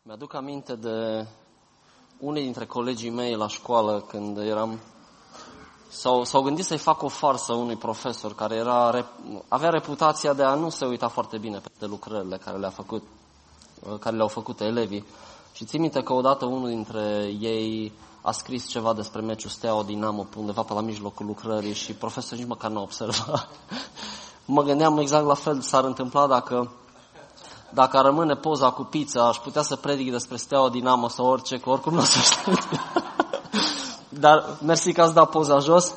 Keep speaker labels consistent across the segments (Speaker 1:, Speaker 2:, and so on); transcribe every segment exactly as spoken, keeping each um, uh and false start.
Speaker 1: Mi-aduc aminte de unii dintre colegii mei la școală când eram... S-au, s-au gândit să-i fac o farsă unui profesor care era, avea reputația de a nu se uita foarte bine peste lucrările care le-a făcut, care le-au făcut elevii. Și țin minte că odată unul dintre ei a scris ceva despre meciul Steaua Dinamo undeva pe la mijlocul lucrării și profesorul nici măcar nu a observat. Mă gândeam exact la fel s-ar întâmpla dacă, dacă ar rămâne poza cu pizza, aș putea să predic despre Steaua Dinamo sau orice, că oricum nu o să știu. Dar mersi că ați dat poza jos.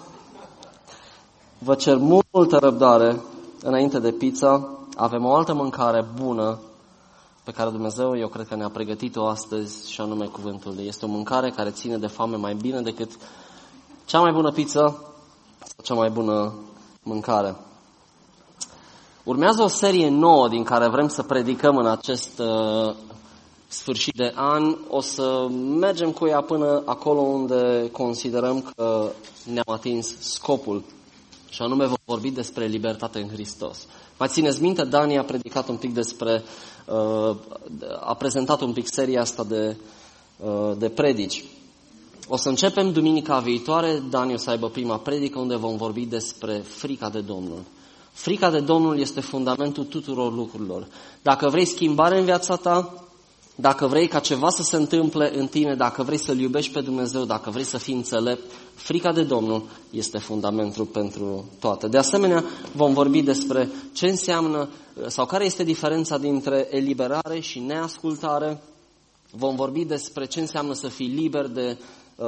Speaker 1: Vă cer multă răbdare înainte de pizza. Avem o altă mâncare bună pe care Dumnezeu, eu cred că ne-a pregătit-o astăzi, și anume cuvântul Lui. Este o mâncare care ține de foame mai bine decât cea mai bună pizza sau cea mai bună mâncare. Urmează o serie nouă din care vrem să predicăm în acest uh, sfârșit de an. O să mergem cu ea până acolo unde considerăm că ne-am atins scopul. Și anume vom vorbi despre libertate în Hristos. Mai țineți minte, Dani a predicat un pic despre, uh, a prezentat un pic seria asta de, uh, de predici. O să începem duminica viitoare, Dani o să aibă prima predică unde vom vorbi despre frica de Domnul. Frica de Domnul este fundamentul tuturor lucrurilor. Dacă vrei schimbare în viața ta, dacă vrei ca ceva să se întâmple în tine, dacă vrei să-L iubești pe Dumnezeu, dacă vrei să fii înțelept, frica de Domnul este fundamentul pentru toate. De asemenea, vom vorbi despre ce înseamnă sau care este diferența dintre eliberare și neascultare. Vom vorbi despre ce înseamnă să fii liber de,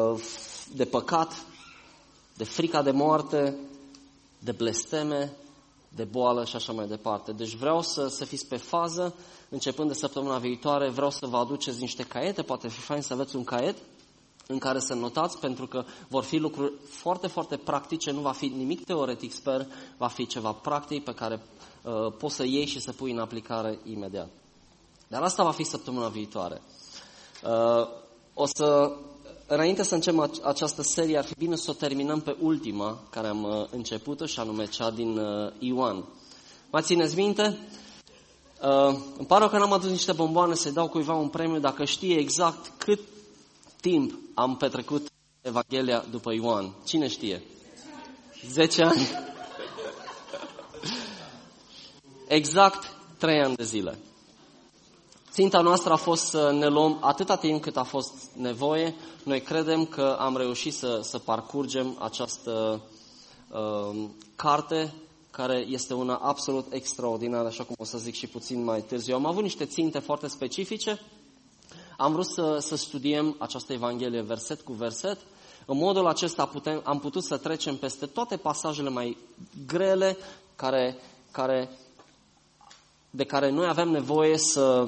Speaker 1: de păcat, de frica de moarte, de blesteme, de boală și așa mai departe. Deci vreau să, să fiți pe fază. Începând de săptămâna viitoare, vreau să vă aduceți niște caiete, poate fi fain să aveți un caiet în care să notați, pentru că vor fi lucruri foarte, foarte practice, nu va fi nimic teoretic, sper, va fi ceva practic pe care uh, poți să iei și să pui în aplicare imediat. Dar asta va fi săptămâna viitoare. Uh, o să, înainte să începem această serie, ar fi bine să o terminăm pe ultima care am uh, început-o, și anume cea din uh, Ioan. Mai țineți minte? Uh, îmi pare că n-am adus niște bomboane să-i dau cuiva un premiu dacă știe exact cât timp am petrecut Evanghelia după Ioan. Cine știe? zece ani. Exact trei ani de zile. Ținta noastră a fost să ne luăm atâta timp cât a fost nevoie. Noi credem că am reușit să, să parcurgem această uh, carte, care este una absolut extraordinară, așa cum o să zic și puțin mai târziu. Am avut niște ținte foarte specifice. Am vrut să, să studiem această Evanghelie verset cu verset. În modul acesta putem, am putut să trecem peste toate pasajele mai grele care, care, de care noi avem nevoie să,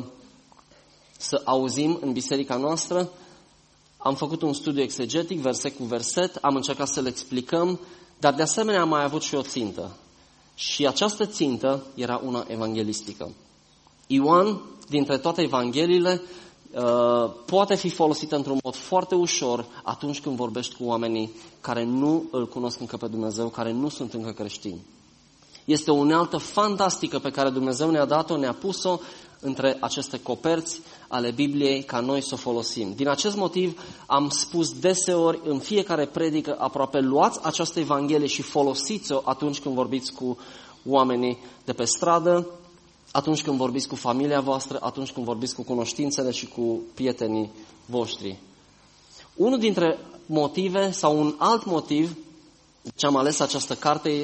Speaker 1: să auzim în biserica noastră. Am făcut un studiu exegetic, verset cu verset, am încercat să le explicăm, dar de asemenea am mai avut și o țintă. Și această țintă era una evanghelistică. Ioan, dintre toate evangheliile, poate fi folosită într-un mod foarte ușor atunci când vorbești cu oamenii care nu îl cunosc încă pe Dumnezeu, care nu sunt încă creștini. Este o unealtă fantastică pe care Dumnezeu ne-a dat-o, ne-a pus-o între aceste coperți ale Bibliei ca noi să o folosim. Din acest motiv am spus deseori în fiecare predică aproape, luați această Evanghelie și folosiți-o atunci când vorbiți cu oamenii de pe stradă, atunci când vorbiți cu familia voastră, atunci când vorbiți cu cunoștințele și cu prietenii voștri. Unul dintre motive sau un alt motiv de ce am ales această carte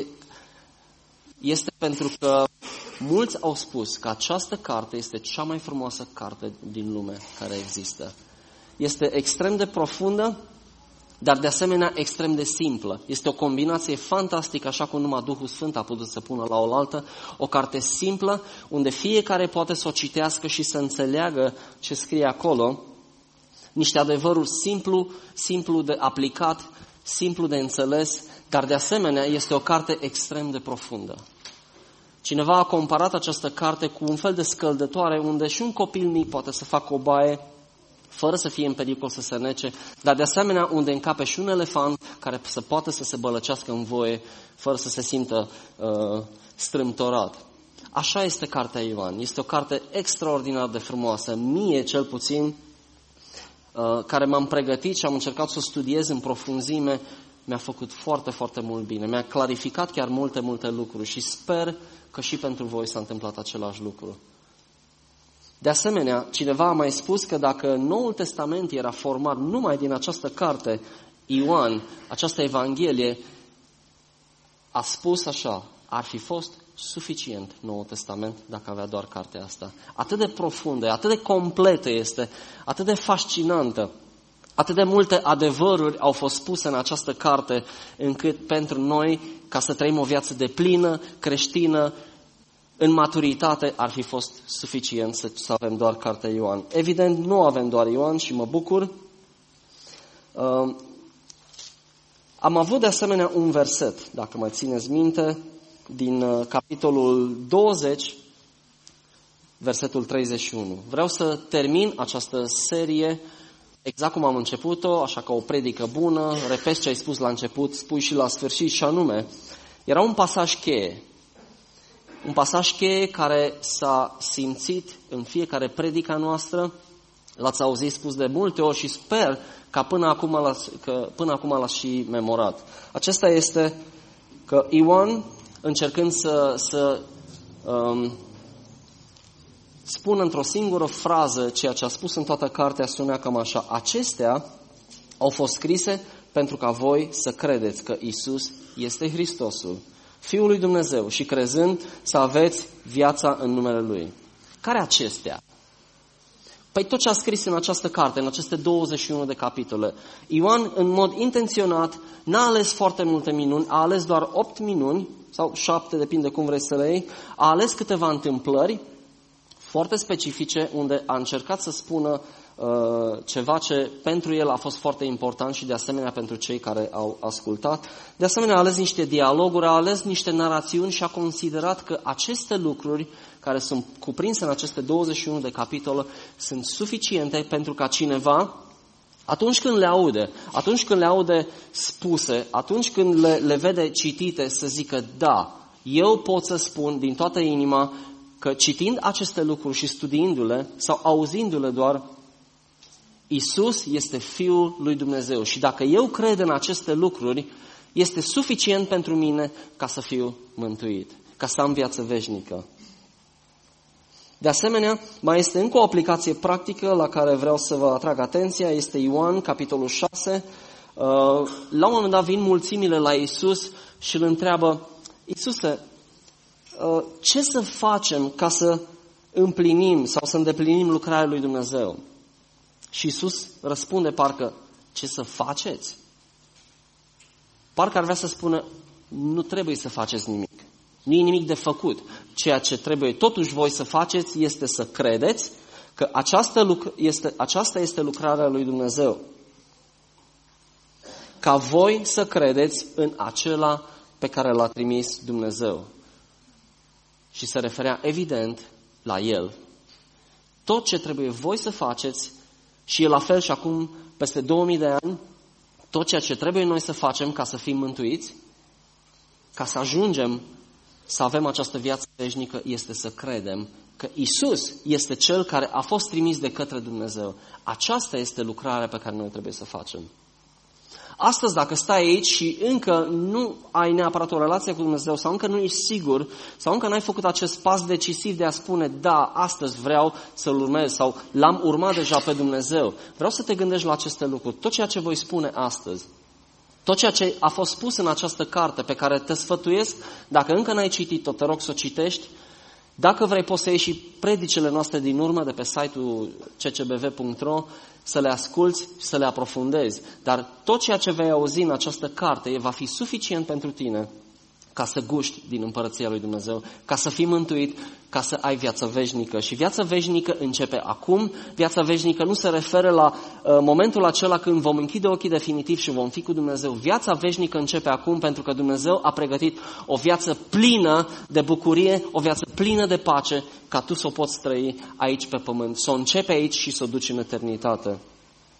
Speaker 1: este pentru că mulți au spus că această carte este cea mai frumoasă carte din lume care există. Este extrem de profundă, dar de asemenea extrem de simplă. Este o combinație fantastică, așa cum numai Duhul Sfânt a putut să pună la oaltă, o carte simplă, unde fiecare poate să o citească și să înțeleagă ce scrie acolo, niște adevăruri simplu, simplu de aplicat, simplu de înțeles, dar de asemenea este o carte extrem de profundă. Cineva a comparat această carte cu un fel de scăldătoare unde și un copil mic poate să facă o baie fără să fie în pericol să se nece, dar de asemenea unde încape și un elefant care să poate să se bălăcească în voie fără să se simtă uh, strâmtorat. Așa este cartea Ioan. Este o carte extraordinar de frumoasă. Mie, cel puțin, care m-am pregătit și am încercat să o studiez în profunzime, mi-a făcut foarte, foarte mult bine. Mi-a clarificat chiar multe, multe lucruri și sper că și pentru voi s-a întâmplat același lucru. De asemenea, cineva a mai spus că dacă Noul Testament era format numai din această carte, Ioan, această Evanghelie, a spus așa, ar fi fost suficient Noul Testament dacă avea doar cartea asta. Atât de profundă, atât de completă este, atât de fascinantă, atât de multe adevăruri au fost spuse în această carte, încât pentru noi, ca să trăim o viață deplină, creștină, în maturitate, ar fi fost suficient să, să avem doar cartea Ioan. Evident, nu avem doar Ioan și mă bucur. Uh, am avut de asemenea un verset, dacă mai țineți minte, din uh, capitolul douăzeci, versetul treizeci și unu. Vreau să termin această serie exact cum am început-o, așa că o predică bună, repet ce ai spus la început, spui și la sfârșit, și anume, era un pasaj cheie. Un pasaj cheie care s-a simțit în fiecare predica noastră, l-ați auzit spus de multe ori și sper că până acum l-ați, că până acum l-ați și memorat. Acesta este că Ioan, încercând să, să um, spună într-o singură frază ceea ce a spus în toată cartea, spunea cam așa: acestea au fost scrise pentru ca voi să credeți că Iisus este Hristosul, Fiul lui Dumnezeu, și crezând să aveți viața în numele Lui. Care acestea? Păi tot ce a scris în această carte, în aceste douăzeci și unu de capitole. Ioan, în mod intenționat, n-a ales foarte multe minuni, a ales doar opt minuni, sau șapte, depinde cum vrei să le iei, a ales câteva întâmplări foarte specifice, unde a încercat să spună uh, ceva ce pentru el a fost foarte important și de asemenea pentru cei care au ascultat. De asemenea a ales niște dialoguri, a ales niște narațiuni și a considerat că aceste lucruri care sunt cuprinse în aceste douăzeci și unu de capitole sunt suficiente pentru ca cineva, atunci când le aude, atunci când le aude spuse, atunci când le, le vede citite, să zică: da, eu pot să spun din toată inima că citind aceste lucruri și studiindu-le sau auzindu-le doar, Iisus este Fiul lui Dumnezeu. Și dacă eu cred în aceste lucruri, este suficient pentru mine ca să fiu mântuit, ca să am viață veșnică. De asemenea, mai este încă o aplicație practică la care vreau să vă atrag atenția, este Ioan, capitolul șase. La un moment dat vin mulțimile la Iisus și îl întreabă: Iisuse, ce să facem ca să împlinim sau să îndeplinim lucrarea lui Dumnezeu? Și Iisus răspunde parcă: ce să faceți? Parcă ar vrea să spună: nu trebuie să faceți nimic. Nu e nimic de făcut. Ceea ce trebuie totuși voi să faceți este să credeți că această este, aceasta este lucrarea lui Dumnezeu. Ca voi să credeți în acela pe care l-a trimis Dumnezeu. Și se referea evident la El. Tot ce trebuie voi să faceți, și e la fel și acum peste două mii de ani, tot ceea ce trebuie noi să facem ca să fim mântuiți, ca să ajungem să avem această viață veșnică, este să credem că Iisus este Cel care a fost trimis de către Dumnezeu. Aceasta este lucrarea pe care noi trebuie să facem. Astăzi, dacă stai aici și încă nu ai neapărat o relație cu Dumnezeu sau încă nu ești sigur sau încă n-ai făcut acest pas decisiv de a spune: da, astăzi vreau să-L urmez sau l-am urmat deja pe Dumnezeu, vreau să te gândești la aceste lucruri. Tot ceea ce voi spune astăzi, tot ceea ce a fost spus în această carte pe care te sfătuiesc, dacă încă n-ai citit-o, te rog să o citești. Dacă vrei, poți să iei și predicele noastre din urmă de pe site-ul c c b v punct r o, să le asculți și să le aprofundezi. Dar tot ceea ce vei auzi în această carte va fi suficient pentru tine ca să guști din împărăția lui Dumnezeu, ca să fii mântuit, ca să ai viață veșnică. Și viața veșnică începe acum. Viața veșnică nu se referă la uh, momentul acela când vom închide ochii definitiv și vom fi cu Dumnezeu. Viața veșnică începe acum, pentru că Dumnezeu a pregătit o viață plină de bucurie, o viață plină de pace, ca tu să o poți trăi aici pe pământ, să o începi aici și să o duci în eternitate.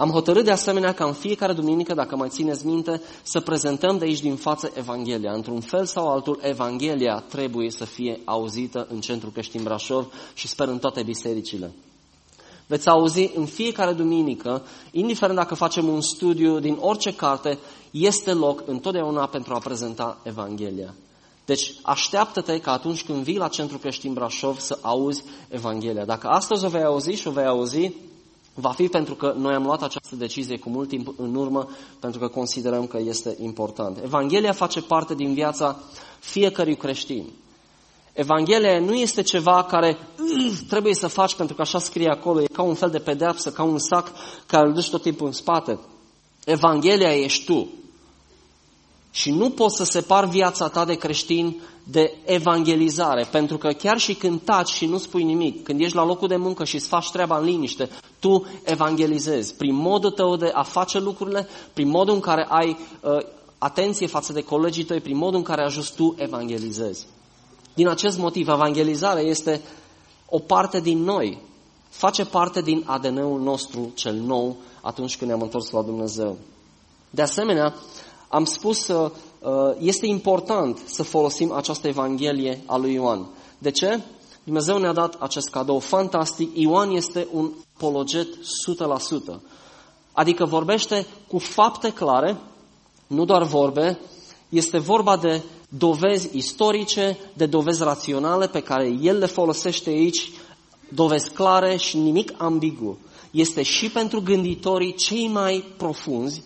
Speaker 1: Am hotărât de asemenea ca în fiecare duminică, dacă mai țineți minte, să prezentăm de aici din față Evanghelia. Într-un fel sau altul, Evanghelia trebuie să fie auzită în Centrul Creștin Brașov și sper în toate bisericile. Veți auzi în fiecare duminică, indiferent dacă facem un studiu din orice carte, este loc întotdeauna pentru a prezenta Evanghelia. Deci așteaptă-te ca atunci când vii la Centrul Creștin Brașov să auzi Evanghelia. Dacă astăzi o vei auzi și o vei auzi, va fi pentru că noi am luat această decizie cu mult timp în urmă, pentru că considerăm că este important. Evanghelia face parte din viața fiecărui creștin. Evanghelia nu este ceva care uh, trebuie să faci pentru că așa scrie acolo, e ca un fel de pedeapsă, ca un sac care îl duci tot timpul în spate. Evanghelia ești tu. Și nu poți să separi viața ta de creștin de evangelizare, pentru că chiar și când taci și nu spui nimic, când ești la locul de muncă și îți faci treaba în liniște, tu evangelizezi prin modul tău de a face lucrurile, prin modul în care ai uh, atenție față de colegii tăi, prin modul în care ajungi tu evangelizezi. Din acest motiv, evangelizarea este o parte din noi, face parte din A D N-ul nostru cel nou atunci când ne-am întors la Dumnezeu. De asemenea, am spus că este important să folosim această Evanghelie a lui Ioan. De ce? Dumnezeu ne-a dat acest cadou fantastic. Ioan este un apologet o sută la sută. Adică vorbește cu fapte clare, nu doar vorbe, este vorba de dovezi istorice, de dovezi raționale pe care el le folosește aici, dovezi clare și nimic ambigu. Este și pentru gânditorii cei mai profunzi.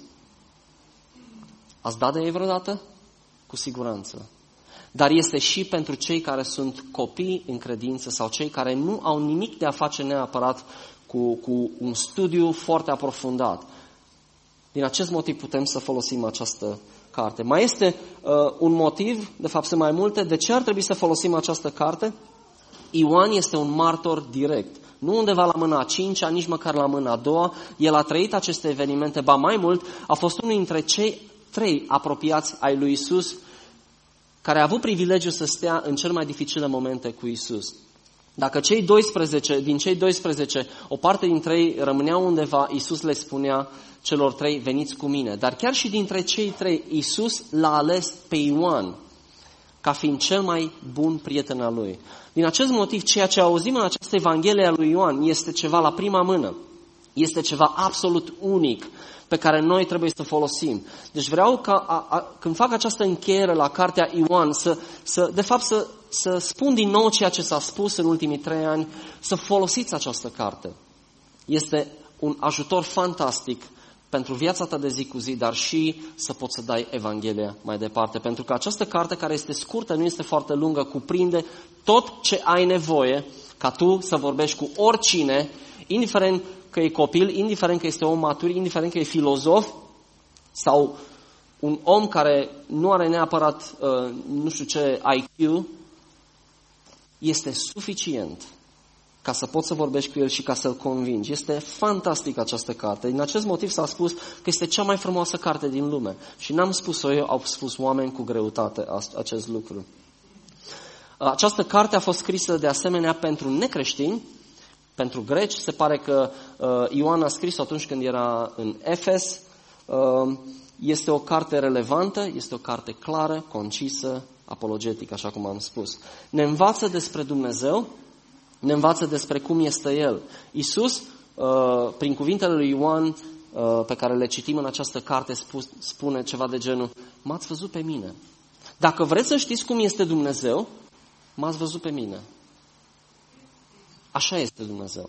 Speaker 1: Ați dat de ei vreodată? Cu siguranță. Dar este și pentru cei care sunt copii în credință sau cei care nu au nimic de a face neapărat cu, cu un studiu foarte aprofundat. Din acest motiv putem să folosim această carte. Mai este uh, un motiv, de fapt sunt mai multe, de ce ar trebui să folosim această carte? Ioan este un martor direct. Nu undeva la mâna a cincea, nici măcar la mâna a doua. El a trăit aceste evenimente, ba mai mult, a fost unul dintre cei trei apropiați ai lui Isus, care a avut privilegiul să stea în cel mai dificile momente cu Isus. Dacă cei doisprezece, din cei doisprezece, o parte dintre ei rămâneau undeva, Isus le spunea celor trei, veniți cu mine. Dar chiar și dintre cei trei, Isus l-a ales pe Ioan ca fiind cel mai bun prieten al lui. Din acest motiv, ceea ce auzim în această Evanghelie a lui Ioan este ceva la prima mână. Este ceva absolut unic pe care noi trebuie să folosim. Deci vreau ca a, a, când fac această încheiere la cartea Ioan, să, să, de fapt să, să spun din nou ceea ce s-a spus în ultimii trei ani, să folosiți această carte. Este un ajutor fantastic pentru viața ta de zi cu zi, dar și să poți să dai Evanghelia mai departe. Pentru că această carte, care este scurtă, nu este foarte lungă, cuprinde tot ce ai nevoie ca tu să vorbești cu oricine, indiferent că e copil, indiferent că este om matur, indiferent că e filozof sau un om care nu are neapărat uh, nu știu ce I Q, este suficient ca să poți să vorbești cu el și ca să-l convingi. Este fantastic această carte. Din acest motiv s-a spus că este cea mai frumoasă carte din lume. Și n-am spus-o eu, au spus oameni cu greutate acest lucru. Această carte a fost scrisă de asemenea pentru necreștini, pentru greci. Se pare că uh, Ioan a scris atunci când era în Efes. Uh, este o carte relevantă, este o carte clară, concisă, apologetică, așa cum am spus. Ne învață despre Dumnezeu, ne învață despre cum este El. Iisus, uh, prin cuvintele lui Ioan, uh, pe care le citim în această carte, spune ceva de genul: m-ați văzut pe mine. Dacă vreți să știți cum este Dumnezeu, m-ați văzut pe mine. Așa este Dumnezeu.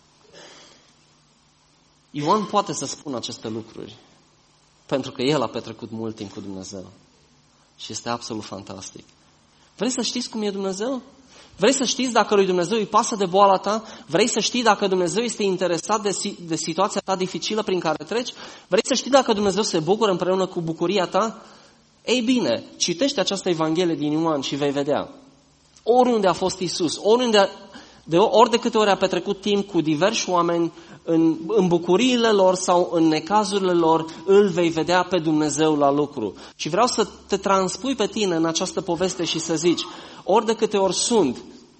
Speaker 1: Ioan poate să spună aceste lucruri, pentru că el a petrecut mult timp cu Dumnezeu. Și este absolut fantastic. Vrei să știți cum e Dumnezeu? Vrei să știți dacă lui Dumnezeu îi pasă de boala ta? Vrei să știi dacă Dumnezeu este interesat de, de situația ta dificilă prin care treci? Vrei să știi dacă Dumnezeu se bucură împreună cu bucuria ta? Ei bine, citește această Evanghelie din Ioan și vei vedea. Oriunde a fost Iisus, oriunde, de, ori de câte ori a petrecut timp cu diversi oameni, în, în bucuriile lor sau în necazurile lor, îl vei vedea pe Dumnezeu la lucru. Și vreau să te transpui pe tine în această poveste și să zici, ori de câte ori sunt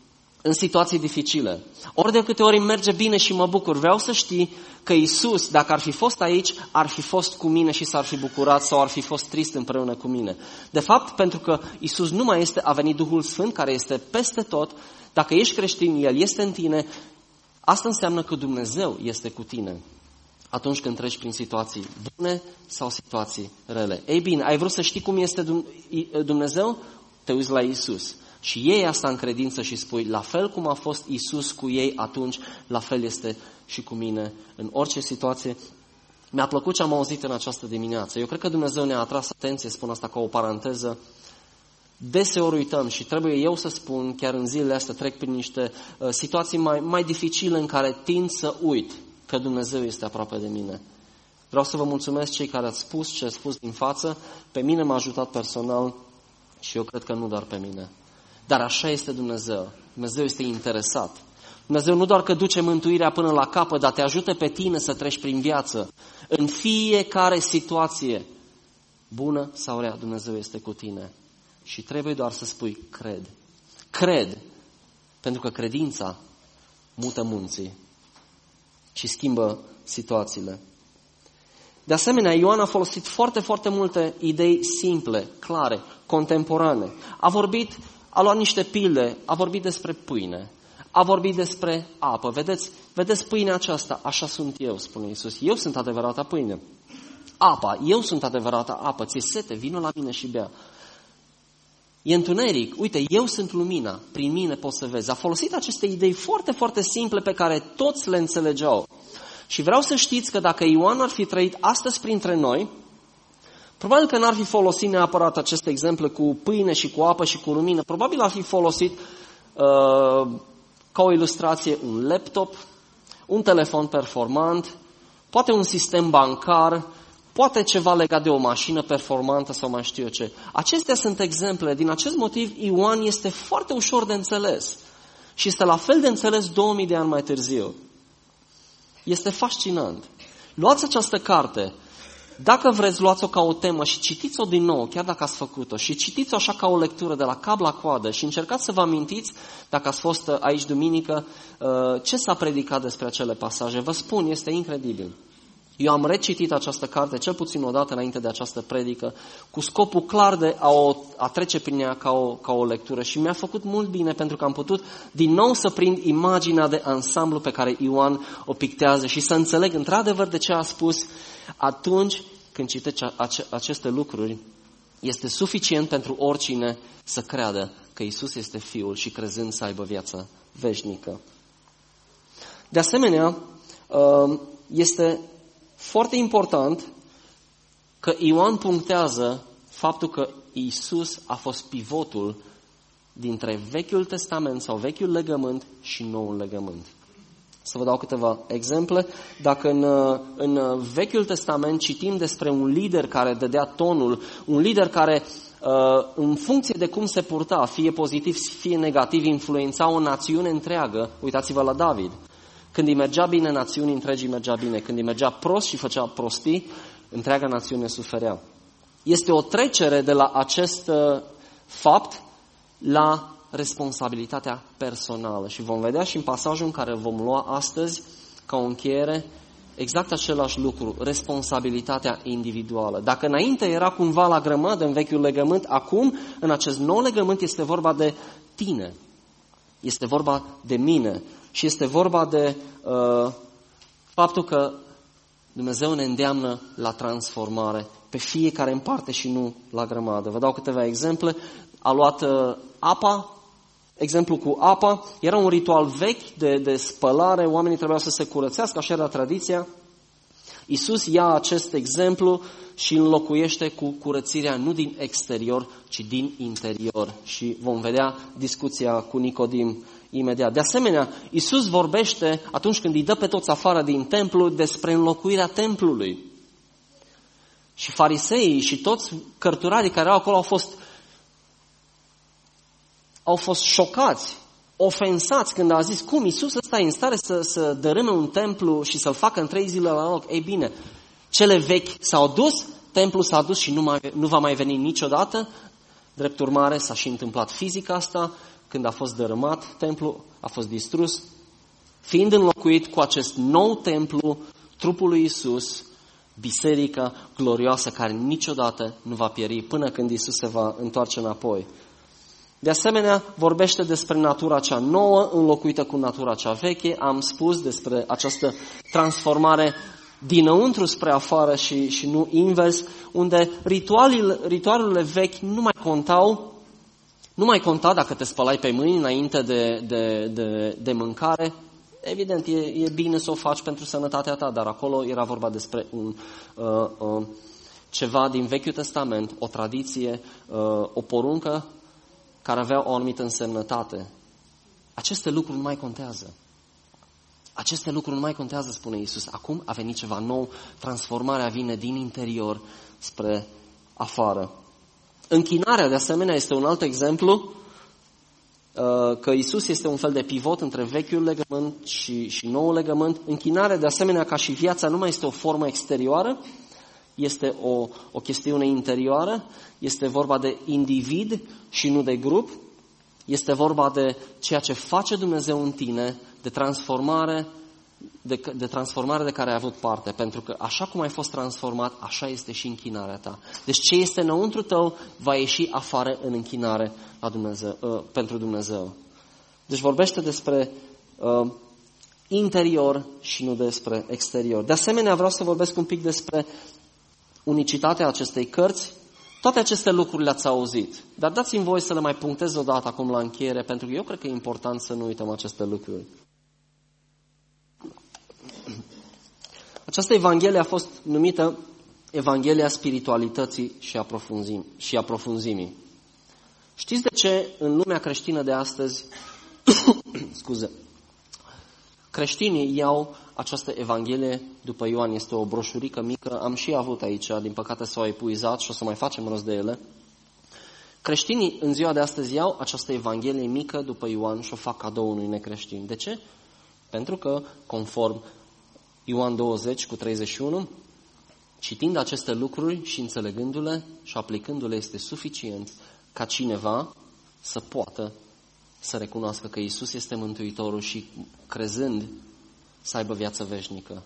Speaker 1: în situații dificile. Ori de câte ori îmi merge bine și mă bucur, vreau să știi că Iisus, dacă ar fi fost aici, ar fi fost cu mine și s-ar fi bucurat sau ar fi fost trist împreună cu mine. De fapt, pentru că Iisus nu mai este, a venit Duhul Sfânt care este peste tot, dacă ești creștin, El este în tine, asta înseamnă că Dumnezeu este cu tine atunci când treci prin situații bune sau situații rele. Ei bine, ai vrut să știi cum este Dumnezeu? Te uiți la Iisus. Și iei asta în credință și spui, la fel cum a fost Iisus cu ei atunci, la fel este și cu mine în orice situație. Mi-a plăcut ce am auzit în această dimineață. Eu cred că Dumnezeu ne-a atras atenție, spun asta ca o paranteză. Deseori uităm și trebuie eu să spun, chiar în zilele astea trec prin niște uh, situații mai, mai dificile în care tind să uit că Dumnezeu este aproape de mine. Vreau să vă mulțumesc cei care ați spus ce ați spus din față. Pe mine m-a ajutat personal și eu cred că nu doar pe mine. Dar așa este Dumnezeu. Dumnezeu este interesat. Dumnezeu nu doar că duce mântuirea până la capăt, dar te ajută pe tine să treci prin viață. În fiecare situație, bună sau rea, Dumnezeu este cu tine. Și trebuie doar să spui, cred. Cred. Pentru că credința mută munții și schimbă situațiile. De asemenea, Ioan a folosit foarte, foarte multe idei simple, clare, contemporane. A vorbit, a luat niște pilde, a vorbit despre pâine, a vorbit despre apă. Vedeți, vedeți pâinea aceasta, așa sunt eu, spune Iisus. Eu sunt adevărata pâine. Apa, eu sunt adevărata apă. Ți-e sete, vină la mine și bea. E întuneric, uite, eu sunt lumina, prin mine poți să vezi. A folosit aceste idei foarte, foarte simple pe care toți le înțelegeau. Și vreau să știți că dacă Ioan ar fi trăit astăzi printre noi, probabil că n-ar fi folosit neapărat acest exemplu cu pâine și cu apă și cu lumină. Probabil ar fi folosit uh, ca o ilustrație un laptop, un telefon performant, poate un sistem bancar, poate ceva legat de o mașină performantă sau mai știu eu ce. Acestea sunt exemple. Din acest motiv, Ioan este foarte ușor de înțeles. Și este la fel de înțeles două mii de ani mai târziu. Este fascinant. Luați această carte, dacă vreți, luați-o ca o temă și citiți-o din nou, chiar dacă ați făcut-o, și citiți-o așa ca o lectură de la cap la coadă și încercați să vă amintiți, dacă ați fost aici duminică, ce s-a predicat despre acele pasaje. Vă spun, este incredibil. Eu am recitit această carte cel puțin o dată înainte de această predică, cu scopul clar de a, o, a trece prin ea ca o, ca o lectură și mi-a făcut mult bine pentru că am putut din nou să prind imaginea de ansamblu pe care Ioan o pictează și să înțeleg într-adevăr de ce a spus atunci când citești aceste lucruri. Este suficient pentru oricine să creadă că Iisus este Fiul și crezând să aibă viața veșnică. De asemenea, este foarte important că Ioan punctează faptul că Iisus a fost pivotul dintre Vechiul Testament sau Vechiul Legământ și Noul Legământ. Să vă dau câteva exemple. Dacă în, în Vechiul Testament citim despre un lider care dădea tonul, un lider care în funcție de cum se purta, fie pozitiv, fie negativ, influența o națiune întreagă, uitați-vă la David. Când îi mergea bine, națiunii întregi îi mergea bine. Când îi mergea prost și făcea prostii, întreaga națiune suferea. Este o trecere de la acest uh, fapt la responsabilitatea personală. Și vom vedea și în pasajul în care vom lua astăzi, ca o încheiere, exact același lucru, responsabilitatea individuală. Dacă înainte era cumva la grămadă în Vechiul Legământ, acum, în acest nou legământ, este vorba de tine. Este vorba de mine. Și este vorba de uh, faptul că Dumnezeu ne îndeamnă la transformare pe fiecare în parte și nu la grămadă. Vă dau câteva exemple. A luat uh, apa, exemplu cu apa, era un ritual vechi de, de spălare, oamenii trebuiau să se curățească, așa era tradiția. Iisus ia acest exemplu și înlocuiește cu curățirea nu din exterior, ci din interior. Și vom vedea discuția cu Nicodim imediat. De asemenea, Iisus vorbește atunci când îi dă pe toți afară din templu despre înlocuirea templului. Și fariseii și toți cărturarii care erau acolo au fost, au fost șocați, ofensați când a zis, cum Iisus ăsta e în stare să, să dărâme un templu și să-l facă în trei zile la loc? Ei bine, cele vechi s-au dus, templul s-a dus și nu, mai, nu va mai veni niciodată. Drept urmare, s-a și întâmplat fizic asta. când a fost dărâmat, templul a fost distrus, fiind înlocuit cu acest nou templu, trupul lui Iisus, biserica glorioasă care niciodată nu va pieri până când Iisus se va întoarce înapoi. De asemenea, vorbește despre natura cea nouă înlocuită cu natura cea veche. Am spus despre această transformare dinăuntru spre afară și, și nu invers, unde ritualele, ritualurile vechi nu mai contau, nu mai conta dacă te spălai pe mâini înainte de, de, de, de mâncare. Evident, e, e bine să o faci pentru sănătatea ta, dar acolo era vorba despre un, uh, uh, ceva din Vechiul Testament, o tradiție, uh, o poruncă care avea o anumită însemnătate. Aceste lucruri nu mai contează. Aceste lucruri nu mai contează, spune Iisus. Acum a venit ceva nou, transformarea vine din interior spre afară. Închinarea, de asemenea, este un alt exemplu că Iisus este un fel de pivot între vechiul legământ și, și noul legământ. Închinarea, de asemenea, ca și viața, nu mai este o formă exterioară, este o, o chestiune interioară, este vorba de individ și nu de grup, este vorba de ceea ce face Dumnezeu în tine, de transformare, de, de transformare de care ai avut parte, pentru că așa cum ai fost transformat, așa este și închinarea ta. Deci ce este înăuntru tău va ieși afară în închinare la Dumnezeu, uh, pentru Dumnezeu. Deci vorbește despre uh, interior și nu despre exterior. De asemenea, vreau să vorbesc un pic despre unicitatea acestei cărți. Toate aceste lucruri le-ați auzit, dar dați-mi voi să le mai punctez o dată acum la încheiere, pentru că eu cred că e important să nu uităm aceste lucruri. Această Evanghelie a fost numită Evanghelia spiritualității și a, profunzim, și a profunzimii. Știți de ce în lumea creștină de astăzi, scuze, creștinii iau această Evanghelie după Ioan? Este o broșurică mică, am și avut aici, din păcate s-au epuizat și o să mai facem rost de ele. Creștinii în ziua de astăzi iau această Evanghelie mică după Ioan și o fac cadou unui necreștin. De ce? Pentru că, conform Ioan douăzeci cu treizeci și unu, citind aceste lucruri și înțelegându-le și aplicându-le, este suficient ca cineva să poată să recunoască că Iisus este Mântuitorul și, crezând, să aibă viață veșnică.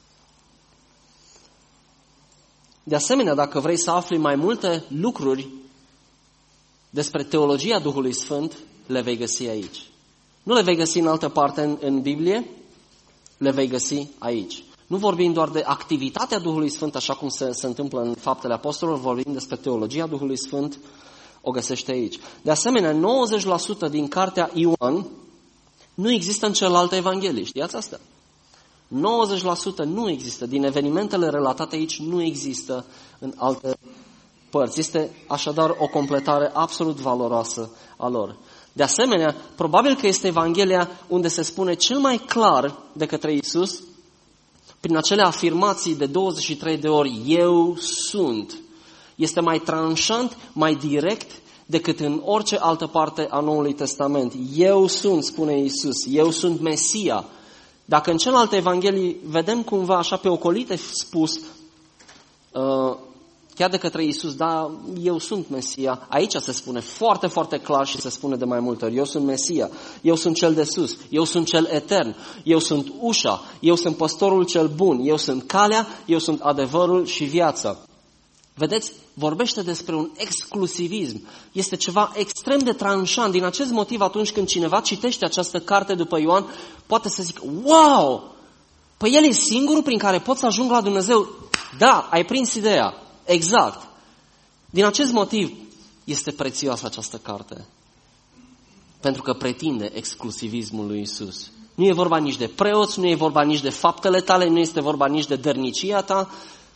Speaker 1: De asemenea, dacă vrei să afli mai multe lucruri despre teologia Duhului Sfânt, le vei găsi aici. Nu le vei găsi în altă parte în, în Biblie, le vei găsi aici. Nu vorbim doar de activitatea Duhului Sfânt, așa cum se, se întâmplă în Faptele Apostolilor, vorbim despre teologia Duhului Sfânt, o găsește aici. De asemenea, nouăzeci la sută din cartea Ioan nu există în celelalte evanghelii. Știați asta? nouăzeci la sută nu există. Din evenimentele relatate aici nu există în alte părți. Este așadar o completare absolut valoroasă a lor. De asemenea, probabil că este Evanghelia unde se spune cel mai clar de către Iisus, prin acele afirmații de douăzeci și trei de ori, eu sunt. Este mai tranșant, mai direct decât în orice altă parte a Noului Testament. Eu sunt, spune Iisus, eu sunt Mesia. Dacă în celelalte evanghelii vedem cumva așa pe ocolite spus, uh, chiar de către Iisus, da, eu sunt Mesia, aici se spune foarte, foarte clar și se spune de mai multe ori, eu sunt Mesia, eu sunt cel de sus, eu sunt cel etern, eu sunt ușa, eu sunt păstorul cel bun, eu sunt calea, eu sunt adevărul și viața. Vedeți, vorbește despre un exclusivism. Este ceva extrem de tranșant. Din acest motiv, atunci când cineva citește această carte după Ioan, poate să zică, wow, păi el e singurul prin care pot să ajung la Dumnezeu. Da, ai prins ideea. Exact. Din acest motiv este prețioasă această carte. Pentru că pretinde exclusivismul lui Iisus. Nu e vorba nici de preoți, nu e vorba nici de faptele tale, nu este vorba nici de dărnicia ta.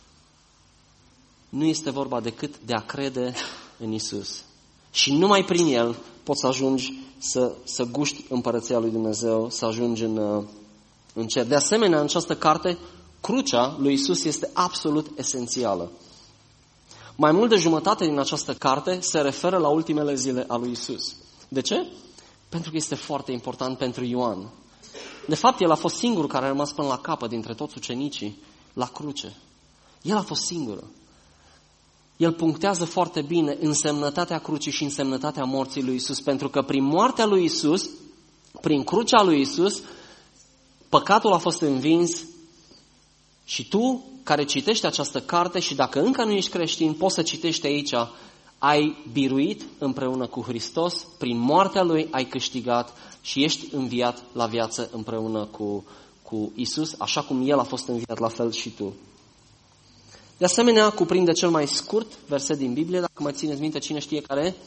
Speaker 1: Nu este vorba decât de a crede în Iisus. Și numai prin El poți să ajungi să, să guști împărăția lui Dumnezeu, să ajungi în, în cer. De asemenea, în această carte, crucea lui Iisus este absolut esențială. Mai mult de jumătate din această carte se referă la ultimele zile a lui Iisus. De ce? Pentru că este foarte important pentru Ioan. De fapt, el a fost singurul care a rămas până la capăt dintre toți ucenicii la cruce. El a fost singurul. el punctează foarte bine însemnătatea crucii și însemnătatea morții lui Isus, pentru că prin moartea lui Isus, prin crucea lui Isus, păcatul a fost învins și tu care citești această carte și dacă încă nu ești creștin, poți să citești aici, ai biruit împreună cu Hristos, prin moartea Lui ai câștigat și ești înviat la viață împreună cu, cu Isus, așa cum El a fost înviat, la fel și tu. De asemenea, cuprinde cel mai scurt verset din Biblie, dacă mai țineți minte, cine știe care e?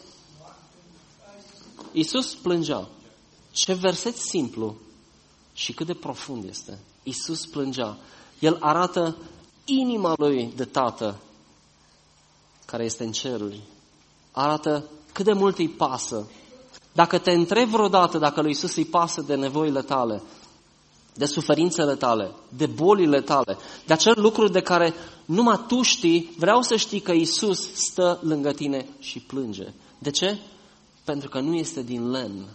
Speaker 1: Isus plângea. Ce verset simplu și cât de profund este. Isus plângea. El arată inima Lui de Tată, care este în ceruri. Arată cât de mult îi pasă. Dacă te întrebi vreodată dacă lui Isus îi pasă de nevoile tale, de suferințele tale, de bolile tale, de acel lucru de care numai tu știi, vreau să știi că Isus stă lângă tine și plânge. De ce? Pentru că nu este din lemn.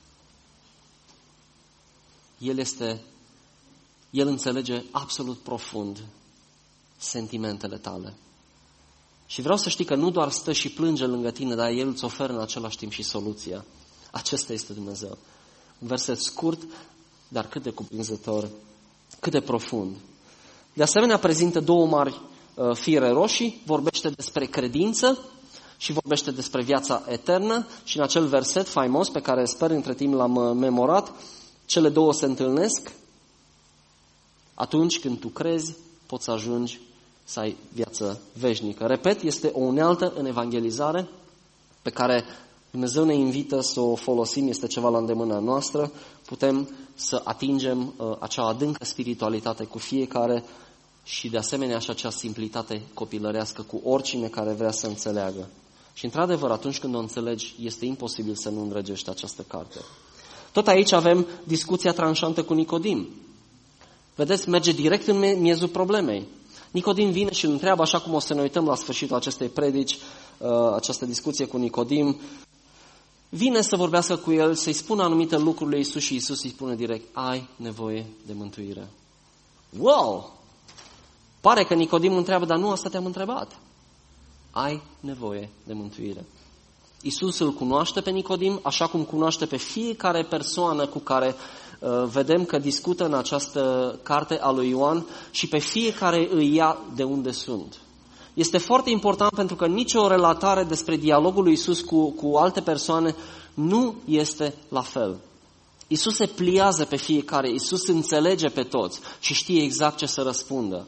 Speaker 1: El este, El înțelege absolut profund sentimentele tale. Și vreau să știi că nu doar stă și plânge lângă tine, dar El îți oferă în același timp și soluția. Acesta este Dumnezeu. Un verset scurt, dar cât de cuprinzător, cât de profund. De asemenea, prezintă două mari uh, fire roșii, vorbește despre credință și vorbește despre viața eternă și în acel verset faimos pe care sper între timp l-am memorat, cele două se întâlnesc. Atunci când tu crezi, poți să ajungi să ai viață veșnică. Repet, este o unealtă în evangelizare pe care Dumnezeu ne invită să o folosim, este ceva la îndemâna noastră. Putem să atingem uh, acea adâncă spiritualitate cu fiecare și de asemenea și acea simplitate copilărească cu oricine care vrea să înțeleagă. Și într-adevăr, atunci când o înțelegi, este imposibil să nu îndrăgești această carte. Tot aici avem discuția tranșantă cu Nicodim. Vedeți, merge direct în miezul problemei. Nicodim vine și îl întreabă, așa cum o să ne uităm la sfârșitul acestei predici, uh, această discuție cu Nicodim, vine să vorbească cu el, să-i spună anumite lucruri lui Isus și Isus îi spune direct, ai nevoie de mântuire. Wow! Pare că Nicodim întreabă, dar nu asta te-am întrebat. Ai nevoie de mântuire. Isus îl cunoaște pe Nicodim, așa cum cunoaște pe fiecare persoană cu care uh, vedem că discută în această carte a lui Ioan și pe fiecare îi ia de unde sunt. Este foarte important pentru că nicio relatare despre dialogul lui Isus cu, cu alte persoane nu este la fel. Isus se pliază pe fiecare, Isus înțelege pe toți și știe exact ce să răspundă.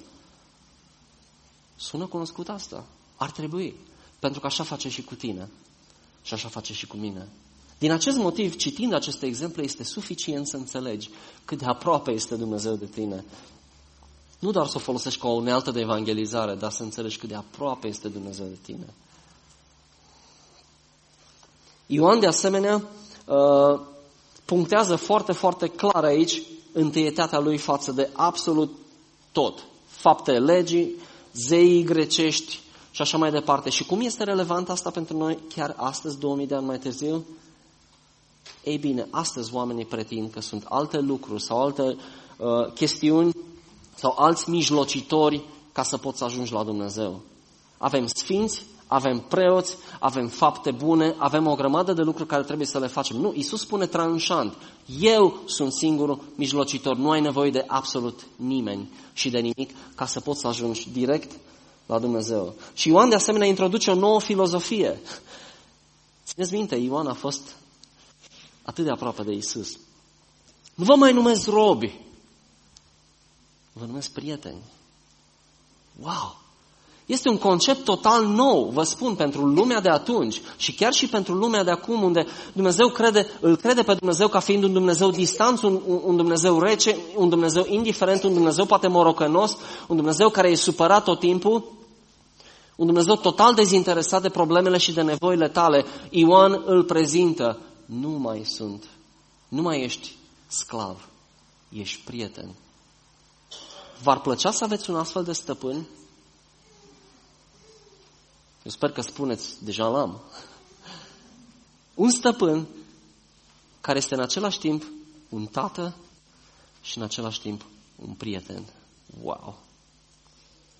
Speaker 1: Sună cunoscut asta? Ar trebui, pentru că așa face și cu tine și așa face și cu mine. Din acest motiv, citind aceste exemple, este suficient să înțelegi cât de aproape este Dumnezeu de tine. Nu doar să o folosești ca o unealtă de evangelizare, dar să înțelegi cât de aproape este Dumnezeu de tine. Ioan, de asemenea, punctează foarte, foarte clar aici întâietatea lui față de absolut tot. Faptele legii, zeii grecești și așa mai departe. Și cum este relevant asta pentru noi chiar astăzi, două mii de ani mai târziu? Ei bine, astăzi oamenii pretind că sunt alte lucruri sau alte uh, chestiuni sau alți mijlocitori ca să poți să ajungi la Dumnezeu. Avem sfinți, avem preoți, avem fapte bune, avem o grămadă de lucruri care trebuie să le facem. Nu, Iisus spune tranșant, eu sunt singurul mijlocitor, nu ai nevoie de absolut nimeni și de nimic ca să poți să ajungi direct la Dumnezeu. Și Ioan de asemenea introduce o nouă filozofie. Țineți minte, Ioan a fost atât de aproape de Iisus. Nu vă mai numesc robi, vă numesc prieteni. Wow! Este un concept total nou, vă spun, pentru lumea de atunci și chiar și pentru lumea de acum, unde Dumnezeu crede, îl crede pe Dumnezeu ca fiind un Dumnezeu distant, un, un Dumnezeu rece, un Dumnezeu indiferent, un Dumnezeu poate morocănos, un Dumnezeu care e supărat tot timpul, un Dumnezeu total dezinteresat de problemele și de nevoile tale. Ioan îl prezintă, nu mai sunt, nu mai ești sclav, ești prieten. V-ar plăcea să aveți un astfel de stăpân? Eu sper că spuneți, deja l-am. Un stăpân care este în același timp un tată și în același timp un prieten. Wow!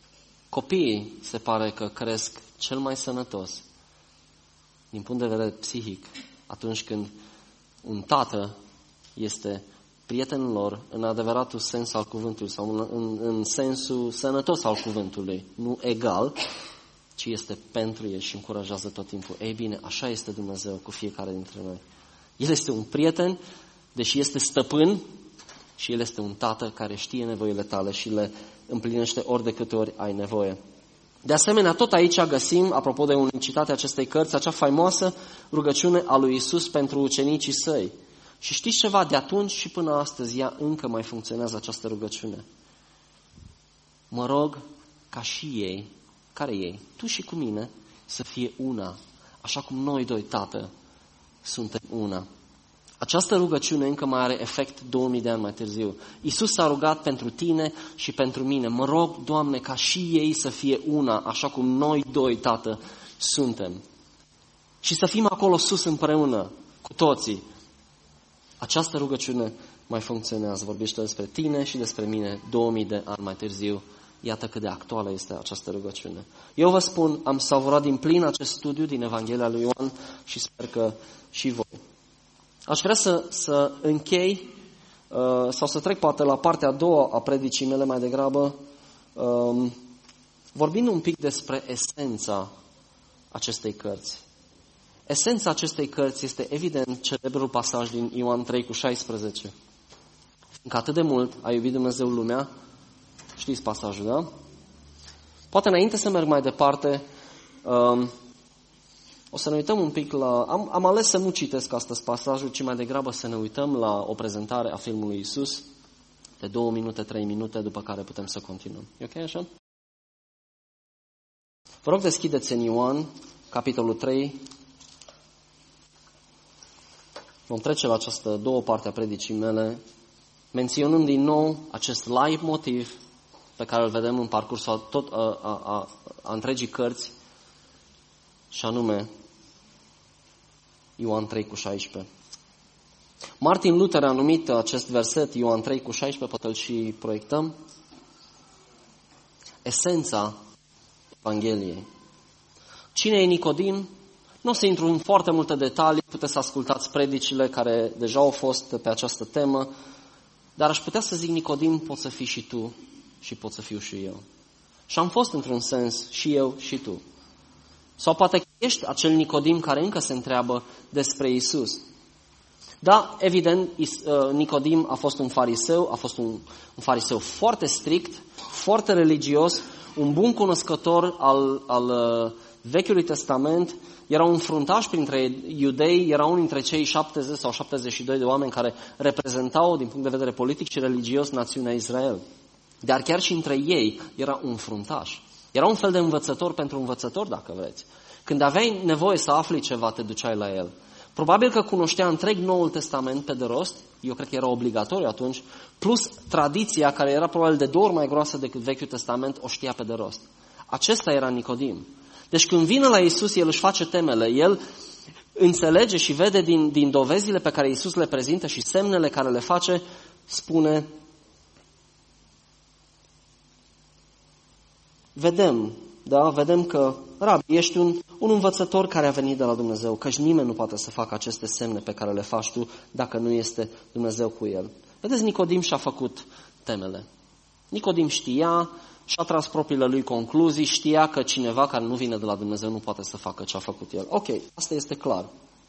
Speaker 1: Copiii se pare că cresc cel mai sănătos din punct de vedere psihic atunci când un tată este prietenul lor în adevăratul sens al cuvântului sau în, în, în sensul sănătos al cuvântului, nu egal, ci este pentru ei și încurajează tot timpul. Ei bine, așa este Dumnezeu cu fiecare dintre noi. El este un prieten, deși este stăpân, și El este un tată care știe nevoile tale și le împlinește ori de câte ori ai nevoie. De asemenea, tot aici găsim, apropo de unicitatea acestei cărți, acea faimoasă rugăciune a lui Iisus pentru ucenicii săi. Și știți ceva? De atunci și până astăzi ea încă mai funcționează această rugăciune. Mă rog ca și ei, care ei? Tu și cu mine, să fie una, așa cum noi doi, Tată, suntem una. Această rugăciune încă mai are efect două mii de ani mai târziu. Iisus s-a rugat pentru tine și pentru mine. Mă rog, Doamne, ca și ei să fie una, așa cum noi doi, Tată, suntem. Și să fim acolo sus împreună, cu toții. Această rugăciune mai funcționează. Vorbește despre tine și despre mine două mii de ani mai târziu. Iată cât de actuală este această rugăciune. Eu vă spun, am savurat din plin acest studiu din Evanghelia lui Ioan și sper că și voi. Aș vrea să, să închei uh, sau să trec poate la partea a doua a predicii mele mai degrabă, um, vorbind un pic despre esența acestei cărți. Esența acestei cărți este evident celebrul pasaj din Ioan trei cu șaisprezece. Fiindcă atât de mult a iubit Dumnezeu lumea, știți pasajul, da? Poate înainte să merg mai departe, um, o să ne uităm un pic la... Am, am ales să nu citesc astăzi pasajul, ci mai degrabă să ne uităm la o prezentare a filmului Iisus de două minute, trei minute, după care putem să continuăm. E ok așa? Vă rog, deschideți în Ioan, capitolul trei. Vom trece la această două parte a predicii mele, menționând din nou acest live motiv pe care îl vedem în parcursul a, tot, a, a, a, a întregii cărți, și anume Ioan trei cu șaisprezece. Martin Luther a numit acest verset, Ioan trei cu șaisprezece, poate îl și proiectăm, esența Evangheliei. Cine e Nicodim? Nu o să intru în foarte multe detalii, puteți să ascultați predicile care deja au fost pe această temă, dar aș putea să zic, Nicodim, poți să fii și tu și pot să fiu și eu. Și am fost într-un sens și eu și tu. Sau poate că ești acel Nicodim care încă se întreabă despre Iisus. Da, evident, Nicodim a fost un fariseu, a fost un, un fariseu foarte strict, foarte religios, un bun cunoscător al, al Vechiului Testament, era un fruntaș printre iudei, era unul dintre cei șaptezeci sau șaptezeci și doi de oameni care reprezentau, din punct de vedere politic și religios, națiunea Israel. Dar chiar și între ei era un fruntaș. Era un fel de învățător pentru învățător, dacă vreți. Când aveai nevoie să afli ceva, te duceai la el. Probabil că cunoștea întreg Noul Testament pe de rost, eu cred că era obligatoriu atunci, plus tradiția, care era probabil de două ori mai groasă decât Vechiul Testament, o știa pe de rost. Acesta era Nicodim. Deci când vine la Iisus, el își face temele, el înțelege și vede din, din dovezile pe care Iisus le prezintă și semnele care le face, spune, vedem, da, vedem că, Rabi, ești un, un învățător care a venit de la Dumnezeu, căci nimeni nu poate să facă aceste semne pe care le faci tu dacă nu este Dumnezeu cu el. Vedeți, Nicodim și-a făcut temele. Nicodim știa, și-a tras propriile lui concluzii, știa că cineva care nu vine de la Dumnezeu nu poate să facă ce a făcut el. Ok, asta este clar.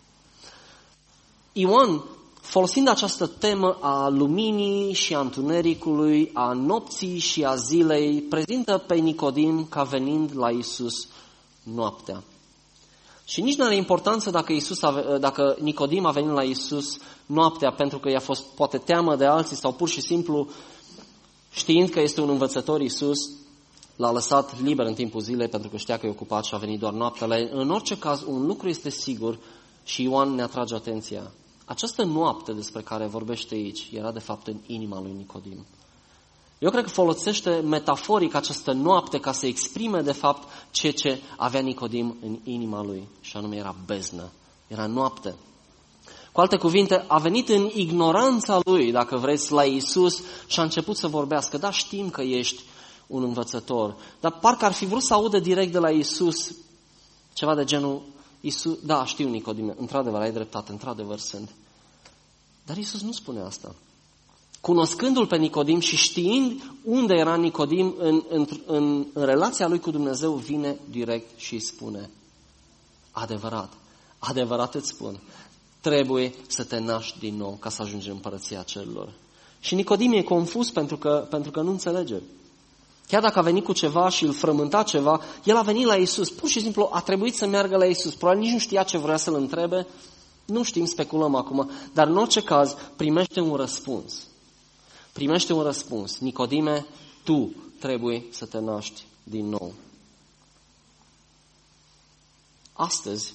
Speaker 1: Ioan, folosind această temă a luminii și a întunericului, a nopții și a zilei, prezintă pe Nicodim ca venind la Iisus noaptea. Și nici nu are importanță dacă, Iisus a, dacă Nicodim a venit la Iisus noaptea pentru că i-a fost poate teamă de alții sau pur și simplu știind că este un învățător, Iisus l-a lăsat liber în timpul zilei pentru că știa că e ocupat și a venit doar noaptea. În orice caz, un lucru este sigur și Ioan ne atrage atenția. Această noapte despre care vorbește aici era de fapt în inima lui Nicodim. Eu cred că folosește metaforic această noapte ca să exprime de fapt ceea ce avea Nicodim în inima lui. Și anume era beznă, era noapte. Cu alte cuvinte, a venit în ignoranța lui, dacă vreți, la Iisus și a început să vorbească. Da, știm că ești un învățător. Dar parcă ar fi vrut să audă direct de la Iisus ceva de genul, Iisus, da, știu Nicodime, într-adevăr, ai dreptate, într-adevăr sunt. Dar Iisus nu spune asta. Cunoscându-l pe Nicodim și știind unde era Nicodim în, în, în, în relația lui cu Dumnezeu, vine direct și îi spune, adevărat, adevărat îți spun, trebuie să te naști din nou ca să ajungi în împărăția cerurilor. Și Nicodim e confuz pentru că, pentru că nu înțelege. Chiar dacă a venit cu ceva și îl frământa ceva, el a venit la Iisus. Pur și simplu a trebuit să meargă la Iisus. Probabil nici nu știa ce vrea să-l întrebe. Nu știm, speculăm acum. Dar în orice caz, primește un răspuns. Primește un răspuns. Nicodime, tu trebuie să te naști din nou. Astăzi,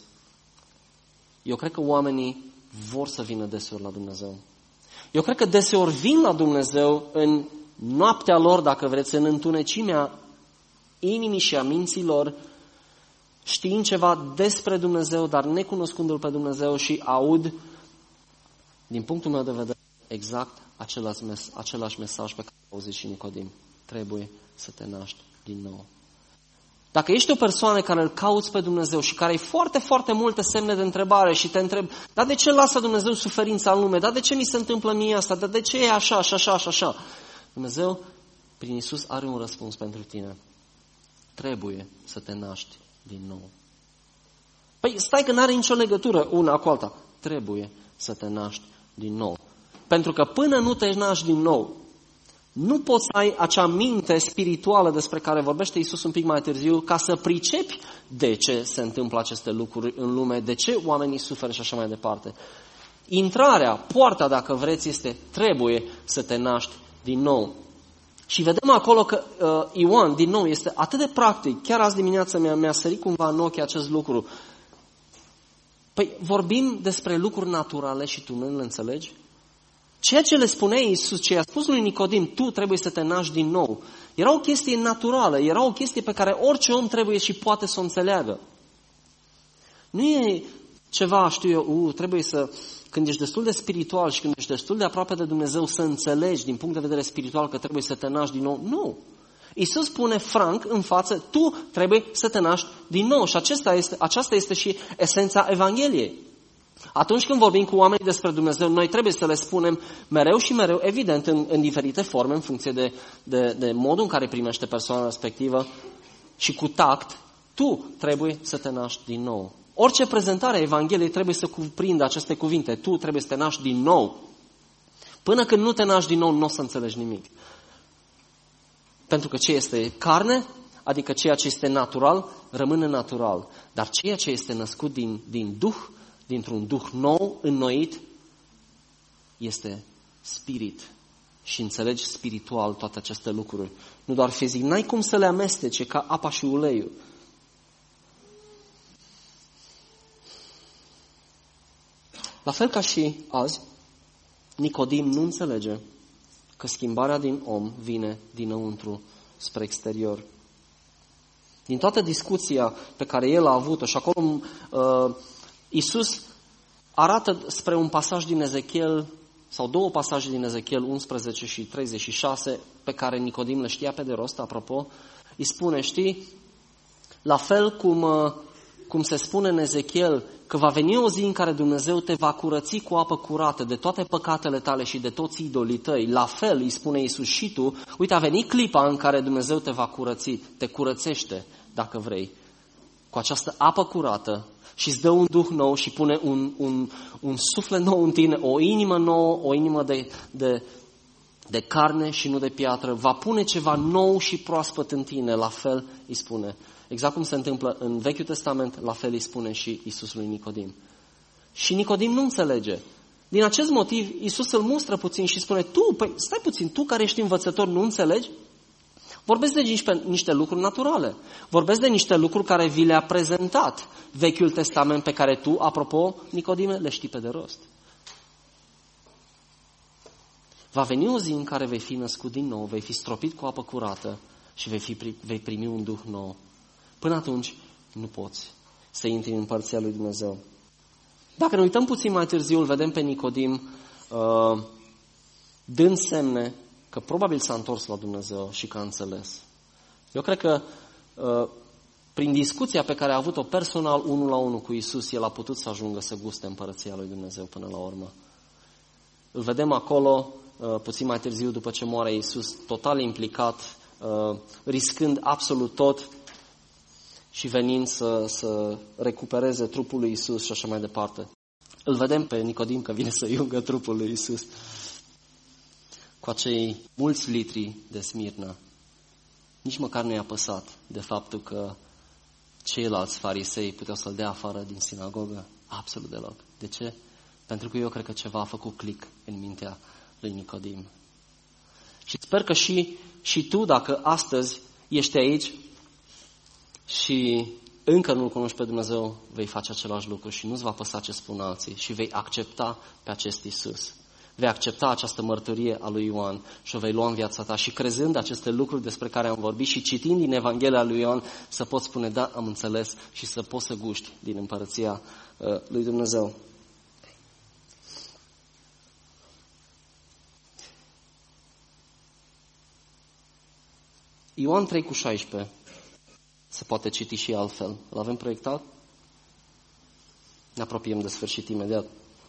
Speaker 1: eu cred că oamenii vor să vină deseori la Dumnezeu. Eu cred că deseori vin la Dumnezeu în noaptea lor, dacă vreți, în întunecimea inimii și a minților, știind ceva despre Dumnezeu, dar necunoscându-L pe Dumnezeu și aud, din punctul meu de vedere, exact același, mes- același mesaj pe care l-a auzit și Nicodim. Trebuie să te naști din nou. Dacă ești o persoană care îl cauți pe Dumnezeu și care ai foarte, foarte multe semne de întrebare și te întrebi, dar de ce lasă Dumnezeu suferința în lume? Dar de ce mi se întâmplă mie asta? Dar de ce e așa, așa, așa, așa, așa? Dumnezeu, prin Iisus, are un răspuns pentru tine. Trebuie să te naști din nou. Păi stai că n-are nicio legătură una cu alta. Trebuie să te naști din nou. Pentru că până nu te naști din nou, nu poți să ai acea minte spirituală despre care vorbește Iisus un pic mai târziu, ca să pricepi de ce se întâmplă aceste lucruri în lume, de ce oamenii suferă și așa mai departe. Intrarea, poarta, dacă vreți, este trebuie să te naști din nou. Și vedem acolo că uh, Ioan, din nou, este atât de practic. Chiar azi dimineața mi-a, mi-a sărit cumva în ochi acest lucru. Păi vorbim despre lucruri naturale și tu nu le înțelegi? Ceea ce le spunea Iisus, ce i-a spus lui Nicodim, tu trebuie să te naști din nou, era o chestie naturală, era o chestie pe care orice om trebuie și poate să o înțeleagă. Nu e ceva, știu eu, uh, trebuie să, când ești destul de spiritual și când ești destul de aproape de Dumnezeu, să înțelegi din punct de vedere spiritual că trebuie să te naști din nou. Nu. Iisus spune franc în față, tu trebuie să te naști din nou. Și acesta este, aceasta este și esența Evangheliei. Atunci când vorbim cu oamenii despre Dumnezeu, noi trebuie să le spunem mereu și mereu, evident, în, în diferite forme, în funcție de, de, de modul în care primește persoana respectivă și cu tact, tu trebuie să te naști din nou. Orice prezentare a Evangheliei trebuie să cuprindă aceste cuvinte. Tu trebuie să te naști din nou. Până când nu te naști din nou, nu o să înțelegi nimic. Pentru că ce este carne, adică ceea ce este natural, rămâne natural. Dar ceea ce este născut din, din Duh, dintr-un Duh nou, înnoit, este spirit. Și înțelegi spiritual toate aceste lucruri. Nu doar fizic. N-ai cum să le amestece ca apa și uleiul. La fel ca și azi, Nicodim nu înțelege că schimbarea din om vine dinăuntru spre exterior. Din toată discuția pe care el a avut-o și acolo uh, Iisus arată spre un pasaj din Ezechiel, sau două pasaje din Ezechiel unsprezece și treizeci și șase, pe care Nicodim le știa pe de rost, apropo, îi spune, știi, la fel cum, uh, cum se spune în Ezechiel, că va veni o zi în care Dumnezeu te va curăți cu apă curată de toate păcatele tale și de toți idolii tăi. La fel, îi spune Iisus și tu, uite, a venit clipa în care Dumnezeu te va curăți, te curățește, dacă vrei, cu această apă curată și îți dă un duh nou și pune un, un, un suflet nou în tine, o inimă nouă, o inimă de, de, de carne și nu de piatră. Va pune ceva nou și proaspăt în tine, la fel îi spune. Exact cum se întâmplă în Vechiul Testament, la fel îi spune și Iisus lui Nicodim. Și Nicodim nu înțelege. Din acest motiv, Iisus îl mustră puțin și spune, tu, păi stai puțin, tu care ești învățător, nu înțelegi? Vorbesc de niște, niște lucruri naturale. Vorbesc de niște lucruri care vi le-a prezentat Vechiul Testament, pe care tu, apropo, Nicodime, le știi pe de rost. Va veni o zi în care vei fi născut din nou, vei fi stropit cu apă curată și vei, fi, vei primi un duh nou. Până atunci nu poți să intri în împărăția lui Dumnezeu. Dacă ne uităm puțin mai târziu, îl vedem pe Nicodim uh, dând semne că probabil s-a întors la Dumnezeu și că a înțeles. Eu cred că uh, prin discuția pe care a avut-o personal unul la unul cu Iisus, el a putut să ajungă să guste împărăția lui Dumnezeu până la urmă. Îl vedem acolo, uh, puțin mai târziu, după ce moare Iisus, total implicat, uh, riscând absolut tot și venind să, să recupereze trupul lui Iisus și așa mai departe. Îl vedem pe Nicodim că vine să iungă trupul lui Iisus cu acei mulți litri de smirnă. Nici măcar nu i-a păsat de faptul că ceilalți farisei puteau să-l dea afară din sinagogă. Absolut deloc. De ce? Pentru că eu cred că ceva a făcut click în mintea lui Nicodim. Și sper că și, și tu, dacă astăzi ești aici și încă nu-L cunoști pe Dumnezeu, vei face același lucru și nu-ți va păsa ce spun alții și vei accepta pe acest Iisus. Vei accepta această mărturie a lui Ioan și o vei lua în viața ta și crezând aceste lucruri despre care am vorbit și citind din Evanghelia lui Ioan, să poți spune, da, am înțeles și să poți să guști din împărăția uh, lui Dumnezeu. Ioan trei cu șaisprezece. Se poate citi și altfel. Îl avem proiectat? Ne apropiem de sfârșit imediat.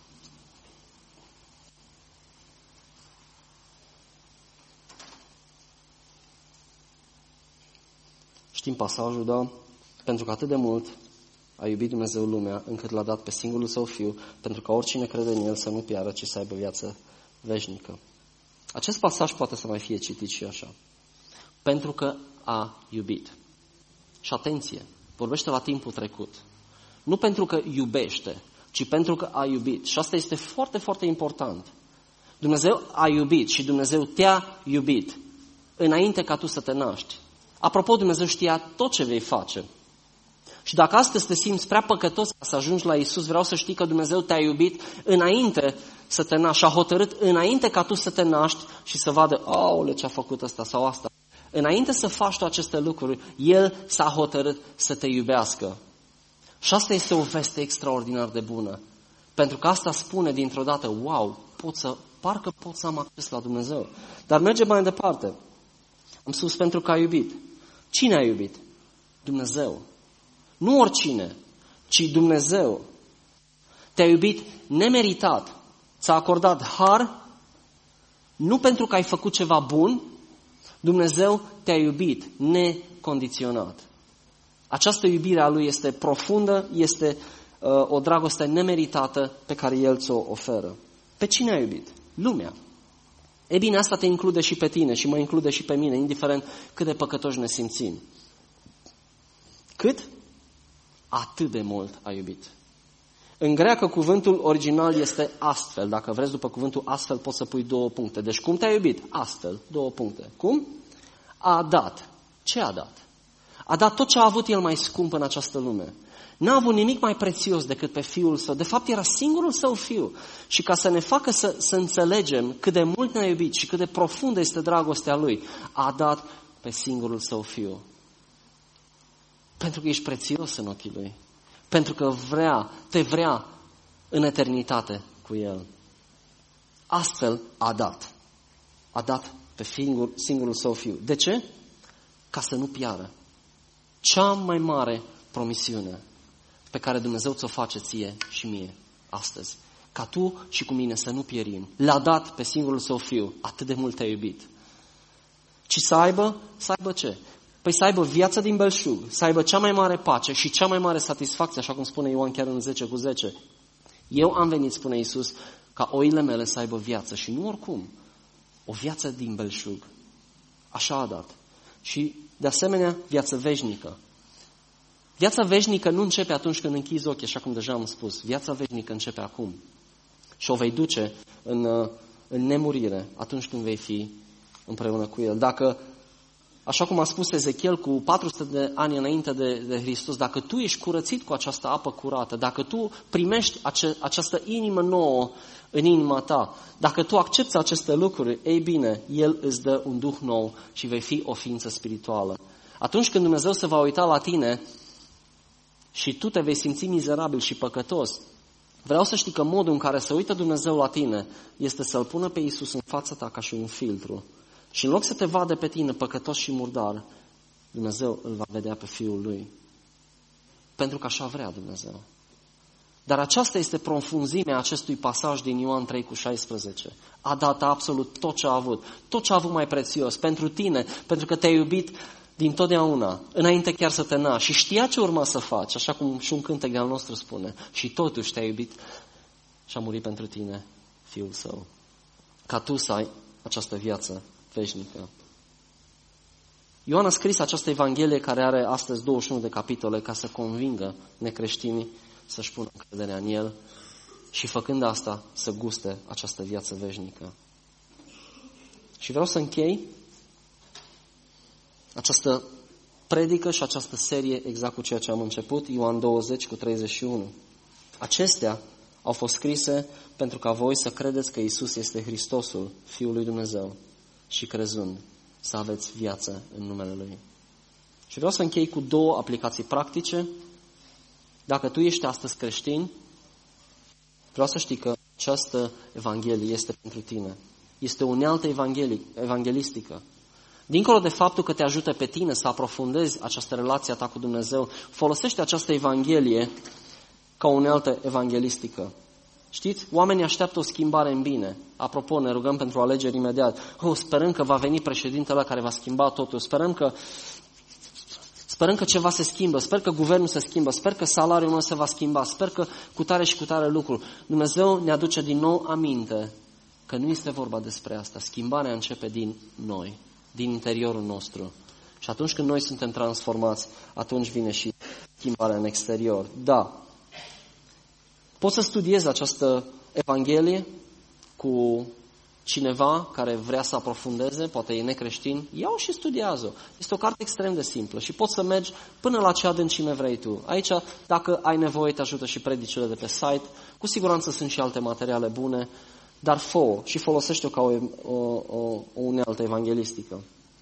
Speaker 1: Știm pasajul, da? Pentru că atât de mult a iubit Dumnezeu lumea, încât l-a dat pe singurul Său Fiu, pentru ca oricine crede în El să nu piară, ci să aibă viață veșnică. Acest pasaj poate să mai fie citit și așa. Pentru că a iubit. Și atenție, vorbește la timpul trecut. Nu pentru că iubește, ci pentru că a iubit. Și asta este foarte, foarte important. Dumnezeu a iubit și Dumnezeu te-a iubit înainte ca tu să te naști. Apropo, Dumnezeu știa tot ce vei face. Și dacă astăzi te simți prea păcătos ca să ajungi la Iisus, vreau să știi că Dumnezeu te-a iubit înainte să te naști. Și a hotărât înainte ca tu să te naști și să vadă, aole, ce a făcut ăsta sau asta. Înainte să faci tu aceste lucruri, El s-a hotărât să te iubească. Și asta este o veste extraordinar de bună. Pentru că asta spune dintr-o dată, wow, pot să, parcă pot să am acces la Dumnezeu. Dar merge mai departe. Am spus pentru că a iubit. Cine a iubit? Dumnezeu. Nu oricine, ci Dumnezeu. Te-a iubit nemeritat. Ți-a acordat har, nu pentru că ai făcut ceva bun. Dumnezeu te-a iubit necondiționat. Această iubire a Lui este profundă, este uh, o dragoste nemeritată pe care El ți-o oferă. Pe cine a iubit? Lumea. E bine, asta te include și pe tine și mă include și pe mine, indiferent cât de păcătoși ne simțim. Cât? Atât de mult a iubit. În greacă cuvântul original este astfel. Dacă vreți după cuvântul astfel poți să pui două puncte. Deci cum te-a iubit? Astfel, două puncte. Cum? A dat. Ce a dat? A dat tot ce a avut El mai scump în această lume. N-a avut nimic mai prețios decât pe Fiul Său. De fapt, era singurul Său Fiu. Și ca să ne facă să, să înțelegem cât de mult ne-a iubit și cât de profundă este dragostea Lui, a dat pe singurul Său Fiu. Pentru că ești prețios în ochii Lui. Pentru că vrea, te vrea în eternitate cu El. Astfel a dat. A dat pe singur, singurul Său Fiu. De ce? Ca să nu piară. Cea mai mare promisiune pe care Dumnezeu ți-o face ție și mie astăzi. Ca tu și cu mine să nu pierim. L-a dat pe singurul Său Fiu. Atât de mult te-a iubit. Ci să aibă, să aibă ce? Păi să aibă viața din belșug, să aibă cea mai mare pace și cea mai mare satisfacție, așa cum spune Ioan chiar în zece cu zece. Eu am venit, spune Iisus, ca oile mele să aibă viață și nu oricum, o viață din belșug. Așa a dat. Și, de asemenea, viață veșnică. Viața veșnică nu începe atunci când închizi ochii, așa cum deja am spus. Viața veșnică începe acum. Și o vei duce în, în nemurire atunci când vei fi împreună cu El. Dacă, așa cum a spus Ezechiel cu patru sute de ani înainte de, de Hristos, dacă tu ești curățit cu această apă curată, dacă tu primești ace, această inimă nouă în inima ta, dacă tu accepți aceste lucruri, ei bine, El îți dă un duh nou și vei fi o ființă spirituală. Atunci când Dumnezeu se va uita la tine și tu te vei simți mizerabil și păcătos, vreau să știi că modul în care se uită Dumnezeu la tine este să-L pună pe Iisus în fața ta ca și un filtru. Și în loc să te vadă pe tine păcătos și murdar, Dumnezeu îl va vedea pe Fiul Lui. Pentru că așa vrea Dumnezeu. Dar aceasta este profunzimea acestui pasaj din Ioan trei cu șaisprezece. A dat absolut tot ce a avut, tot ce a avut mai prețios pentru tine, pentru că te-a iubit din totdeauna, înainte chiar să te naști și știa ce urma să faci, așa cum și un cântec de-al nostru spune. Și totuși te-a iubit și a murit pentru tine Fiul Său. Ca tu să ai această viață veșnică. Ioan a scris această Evanghelie care are astăzi douăzeci și unu de capitole ca să convingă necreștinii să-și pună încrederea în El și făcând asta să guste această viață veșnică. Și vreau să închei această predică și această serie exact cu ceea ce am început, Ioan douăzeci cu treizeci și unu. Acestea au fost scrise pentru ca voi să credeți că Iisus este Hristosul, Fiul lui Dumnezeu, și crezând să aveți viață în numele Lui. Și vreau să închei cu două aplicații practice. Dacă tu ești astăzi creștin, vreau să știi că această Evanghelie este pentru tine. Este o unealtă evanghelistică. Dincolo de faptul că te ajută pe tine să aprofundezi această relație a ta cu Dumnezeu, folosește această Evanghelie ca o unealtă evanghelistică. Știți? Oamenii așteaptă o schimbare în bine. Apropo, ne rugăm pentru alegeri imediat. Oh, sperăm că va veni președintele ăla care va schimba totul. Sperăm că Sperăm că ceva se schimbă, sper că guvernul se schimbă, sper că salariul nostru se va schimba, sper că cu tare și cu tare lucru. Dumnezeu ne aduce din nou aminte că nu este vorba despre asta. Schimbarea începe din noi, din interiorul nostru. Și atunci când noi suntem transformați, atunci vine și schimbarea în exterior. Da. Poți să studiezi această Evanghelie cu cineva care vrea să aprofundeze, poate e necreștin, ia-o și studiază-o. Este o carte extrem de simplă și poți să mergi până la ce adâncime vrei tu. Aici, dacă ai nevoie, te ajută și predicile de pe site. Cu siguranță sunt și alte materiale bune, dar fă-o și folosește-o ca o, o, o, o unealtă evanghelistică.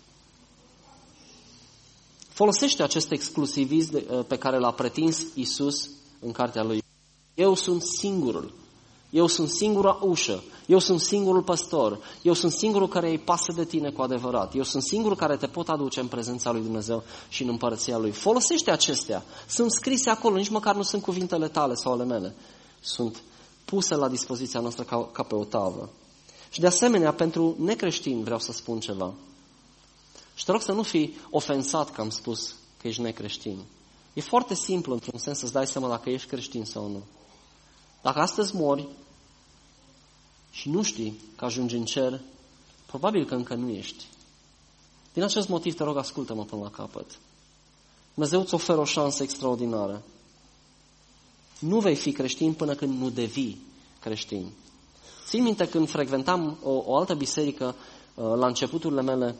Speaker 1: Folosește acest exclusivism pe care l-a pretins Iisus în cartea lui. Eu sunt singurul. Eu sunt singura ușă, eu sunt singurul păstor, eu sunt singurul care îi pasă de tine cu adevărat, eu sunt singurul care te pot aduce în prezența lui Dumnezeu și în împărăția Lui. Folosește acestea, sunt scrise acolo, nici măcar nu sunt cuvintele tale sau ale mele, sunt puse la dispoziția noastră ca, ca pe o tavă. Și de asemenea, pentru necreștini vreau să spun ceva. Și te rog să nu fii ofensat că am spus că ești necreștin. E foarte simplu, într-un sens, să-ți dai seama dacă ești creștin sau nu. Dacă astăzi mori și nu știi că ajungi în cer, probabil că încă nu ești. Din acest motiv te rog, ascultă-mă până la capăt. Dumnezeu îți oferă o șansă extraordinară. Nu vei fi creștin până când nu devii creștin. Țin minte când frecventam o, o altă biserică la începuturile mele,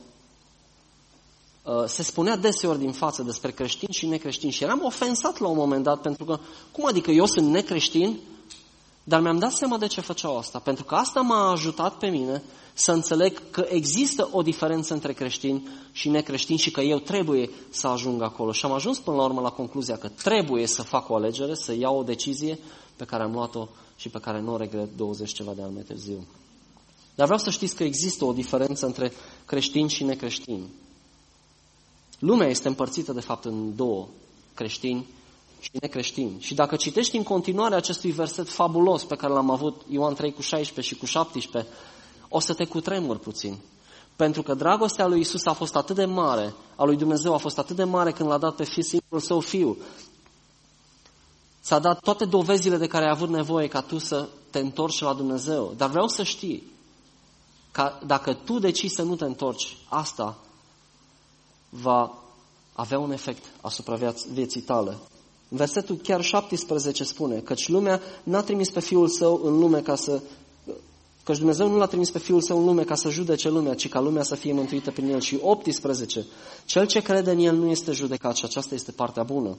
Speaker 1: se spunea deseori din față despre creștini și necreștini și eram ofensat la un moment dat pentru că, cum adică eu sunt necreștin? Dar mi-am dat seama de ce făceau asta. Pentru că asta m-a ajutat pe mine să înțeleg că există o diferență între creștini și necreștini și că eu trebuie să ajung acolo. Și am ajuns până la urmă la concluzia că trebuie să fac o alegere, să iau o decizie pe care am luat-o și pe care nu o regret douăzeci ceva de ani mai târziu. Dar vreau să știți că există o diferență între creștini și necreștini. Lumea este împărțită de fapt în două, creștini și necreștini. Și dacă citești în continuare acestui verset fabulos pe care l-am avut, Ioan trei cu șaisprezece și cu șaptesprezece, o să te cutremuri puțin. Pentru că dragostea lui Iisus a fost atât de mare, a lui Dumnezeu a fost atât de mare când l-a dat pe fi singurul său fiu. Ți-a dat toate dovezile de care ai avut nevoie ca tu să te întorci la Dumnezeu. Dar vreau să știi că dacă tu decizi să nu te întorci, asta va avea un efect asupra vieții tale. În versetul chiar șaptesprezece spune, căci lumea n-a trimis pe Fiul Său în lume ca să... Căci Dumnezeu nu l-a trimis pe Fiul Său în lume ca să judece lumea, ci ca lumea să fie mântuită prin El. Și optsprezece, cel ce crede în El nu este judecat și aceasta este partea bună.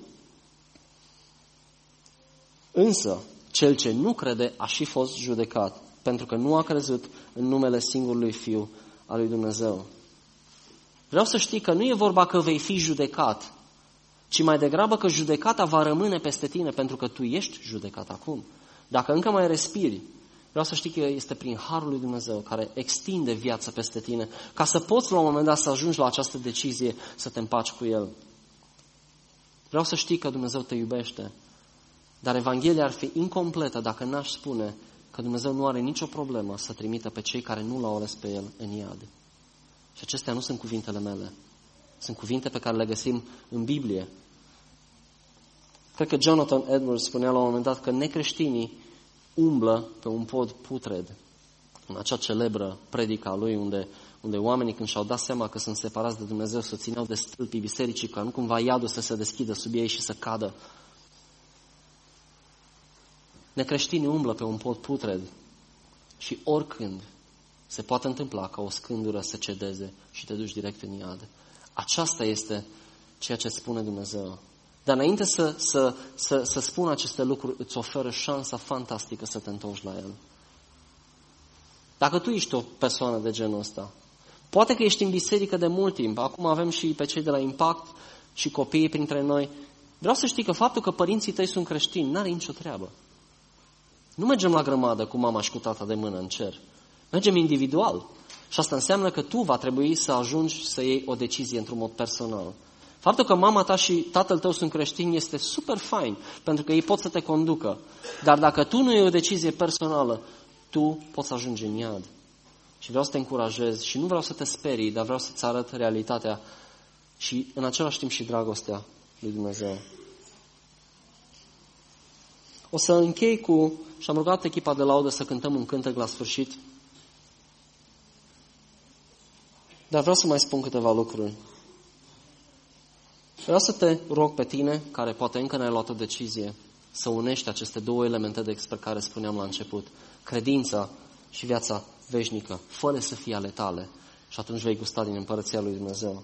Speaker 1: Însă, cel ce nu crede a și fost judecat, pentru că nu a crezut în numele singurului Fiu al lui Dumnezeu. Vreau să știi că nu e vorba că vei fi judecat, ci mai degrabă că judecata va rămâne peste tine, pentru că tu ești judecat acum. Dacă încă mai respiri, Vreau să știi că este prin harul lui Dumnezeu care extinde viața peste tine, ca să poți la un moment dat să ajungi la această decizie să te împaci cu El. Vreau să știi că Dumnezeu te iubește, dar Evanghelia ar fi incompletă dacă n-aș spune că Dumnezeu nu are nicio problemă să trimită pe cei care nu l-au ales pe El în iad. Și acestea nu sunt cuvintele mele. Sunt cuvinte pe care le găsim în Biblie. Cred că Jonathan Edwards spunea la un moment dat că necreștinii umblă pe un pod putred. În acea celebră predica lui unde, unde oamenii când și-au dat seama că sunt separați de Dumnezeu să țineau de stâlpii bisericii ca nu cumva iadul să se deschidă sub ei și să cadă. Necreștinii umblă pe un pod putred și oricând se poate întâmpla ca o scândură să cedeze și te duci direct în iad. Aceasta este ceea ce spune Dumnezeu. Dar înainte să, să, să, să spun aceste lucruri, îți oferă șansa fantastică să te întorci la El. Dacă tu ești o persoană de genul ăsta, poate că ești în biserică de mult timp, acum avem și pe cei de la Impact și copiii printre noi, vreau să știi că faptul că părinții tăi sunt creștini n-are nicio treabă. Nu mergem la grămadă cu mama și cu tata de mână în cer. Mergem individual. Și asta înseamnă că tu va trebui să ajungi să iei o decizie într-un mod personal. Faptul că mama ta și tatăl tău sunt creștini este super fain, pentru că ei pot să te conducă. Dar dacă tu nu iei o decizie personală, tu poți ajunge în iad. Și vreau să te încurajez și nu vreau să te sperii, dar vreau să-ți arăt realitatea și în același timp și dragostea lui Dumnezeu. O să închei cu, și am rugat echipa de laudă să cântăm un cântec la sfârșit, dar vreau să mai spun câteva lucruri. Vreau să te rog pe tine, care poate încă n-ai luat o decizie, să unești aceste două elemente despre care spuneam la început. Credința și viața veșnică, fără să fie ale tale. Și atunci vei gusta din împărăția lui Dumnezeu.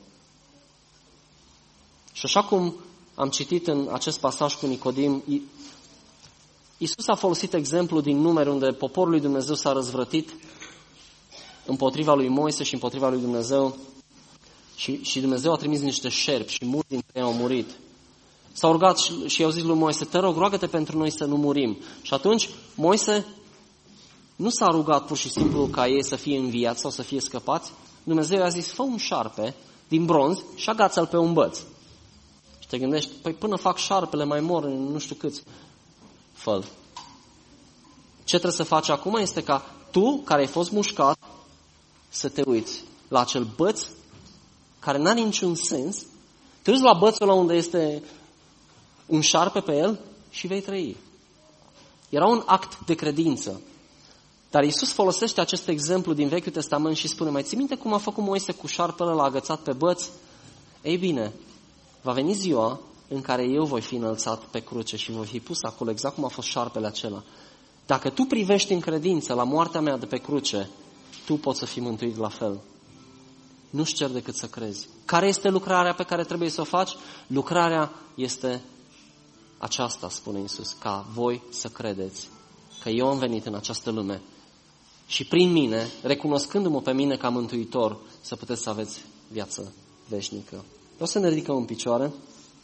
Speaker 1: Și așa cum am citit în acest pasaj cu Nicodim, Iisus a folosit exemplu din Numeri unde poporul lui Dumnezeu s-a răzvrătit împotriva lui Moise și împotriva lui Dumnezeu și, și Dumnezeu a trimis niște șerpi și mulți dintre ei au murit. S-au rugat și, și i-au zis lui Moise, te rog, roagă-te pentru noi să nu murim. Și atunci Moise nu s-a rugat pur și simplu ca ei să fie înviați sau să fie scăpați. Dumnezeu i-a zis, fă un șarpe din bronz și agață-l pe un băț. Și te gândești, păi până fac șarpele mai mor nu știu câți. Fă-l. Ce trebuie să faci acum este ca tu, care ai fost mușcat, să te uiți la acel băț care n-are niciun sens, te uiți la bățul ăla unde este un șarpe pe el și vei trăi. Era un act de credință. Dar Iisus folosește acest exemplu din Vechiul Testament și spune, mai ții minte cum a făcut Moise cu șarpele ăla agățat pe băț? Ei bine, va veni ziua în care eu voi fi înălțat pe cruce și voi fi pus acolo exact cum a fost șarpele acela. Dacă tu privești în credință la moartea mea de pe cruce, tu poți să fii mântuit la fel. Nu-ți cer decât să crezi. Care este lucrarea pe care trebuie să o faci? Lucrarea este aceasta, spune Iisus, ca voi să credeți că eu am venit în această lume și prin mine, recunoscându-mă pe mine ca mântuitor, să puteți să aveți viață veșnică. Vreau să ne ridicăm în picioare.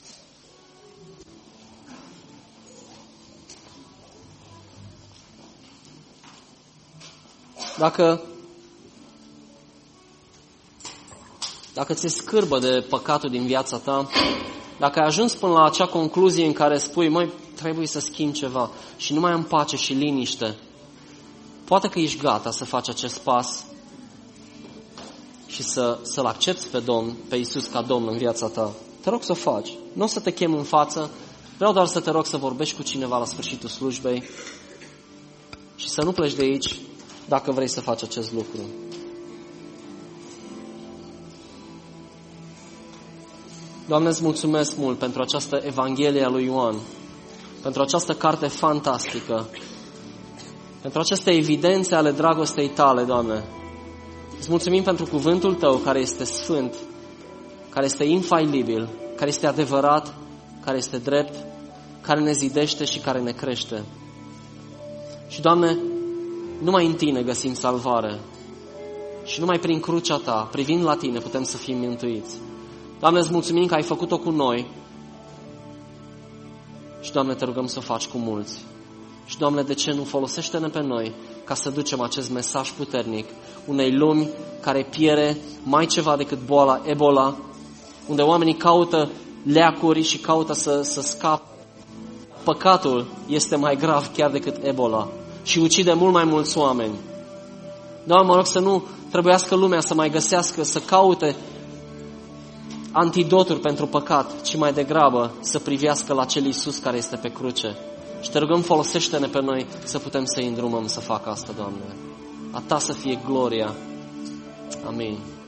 Speaker 1: Dacă Dacă ți-e scârbă de păcatul din viața ta, dacă ai ajuns până la acea concluzie în care spui, măi, trebuie să schimb ceva și nu mai am pace și liniște, poate că ești gata să faci acest pas și să, să-L accepți pe Domn, pe Iisus ca Domn în viața ta. Te rog să o faci. Nu o să te chem în față, vreau doar să te rog să vorbești cu cineva la sfârșitul slujbei și să nu pleci de aici dacă vrei să faci acest lucru. Doamne, îți mulțumesc mult pentru această Evanghelie a lui Ioan, pentru această carte fantastică, pentru aceste evidențe ale dragostei Tale, Doamne. Îți mulțumim pentru cuvântul Tău care este sfânt, care este infailibil, care este adevărat, care este drept, care ne zidește și care ne crește. Și, Doamne, numai în Tine găsim salvare și numai prin crucea Ta, privind la Tine, putem să fim mântuiți. Doamne, îți mulțumim că ai făcut-o cu noi și, Doamne, te rugăm să o faci cu mulți. Și, Doamne, de ce nu folosește-ne pe noi ca să ducem acest mesaj puternic unei lumi care piere mai ceva decât boala Ebola, unde oamenii caută leacuri și caută să, să scape. Păcatul este mai grav chiar decât Ebola și ucide mult mai mulți oameni. Doamne, mă rog să nu trebuiască lumea să mai găsească, să caute antidoturi pentru păcat, ci mai degrabă să privească la cel Iisus care este pe cruce. Și te rugăm, folosește-ne pe noi să putem să-i îndrumăm să facă asta, Doamne. A Ta să fie gloria. Amin.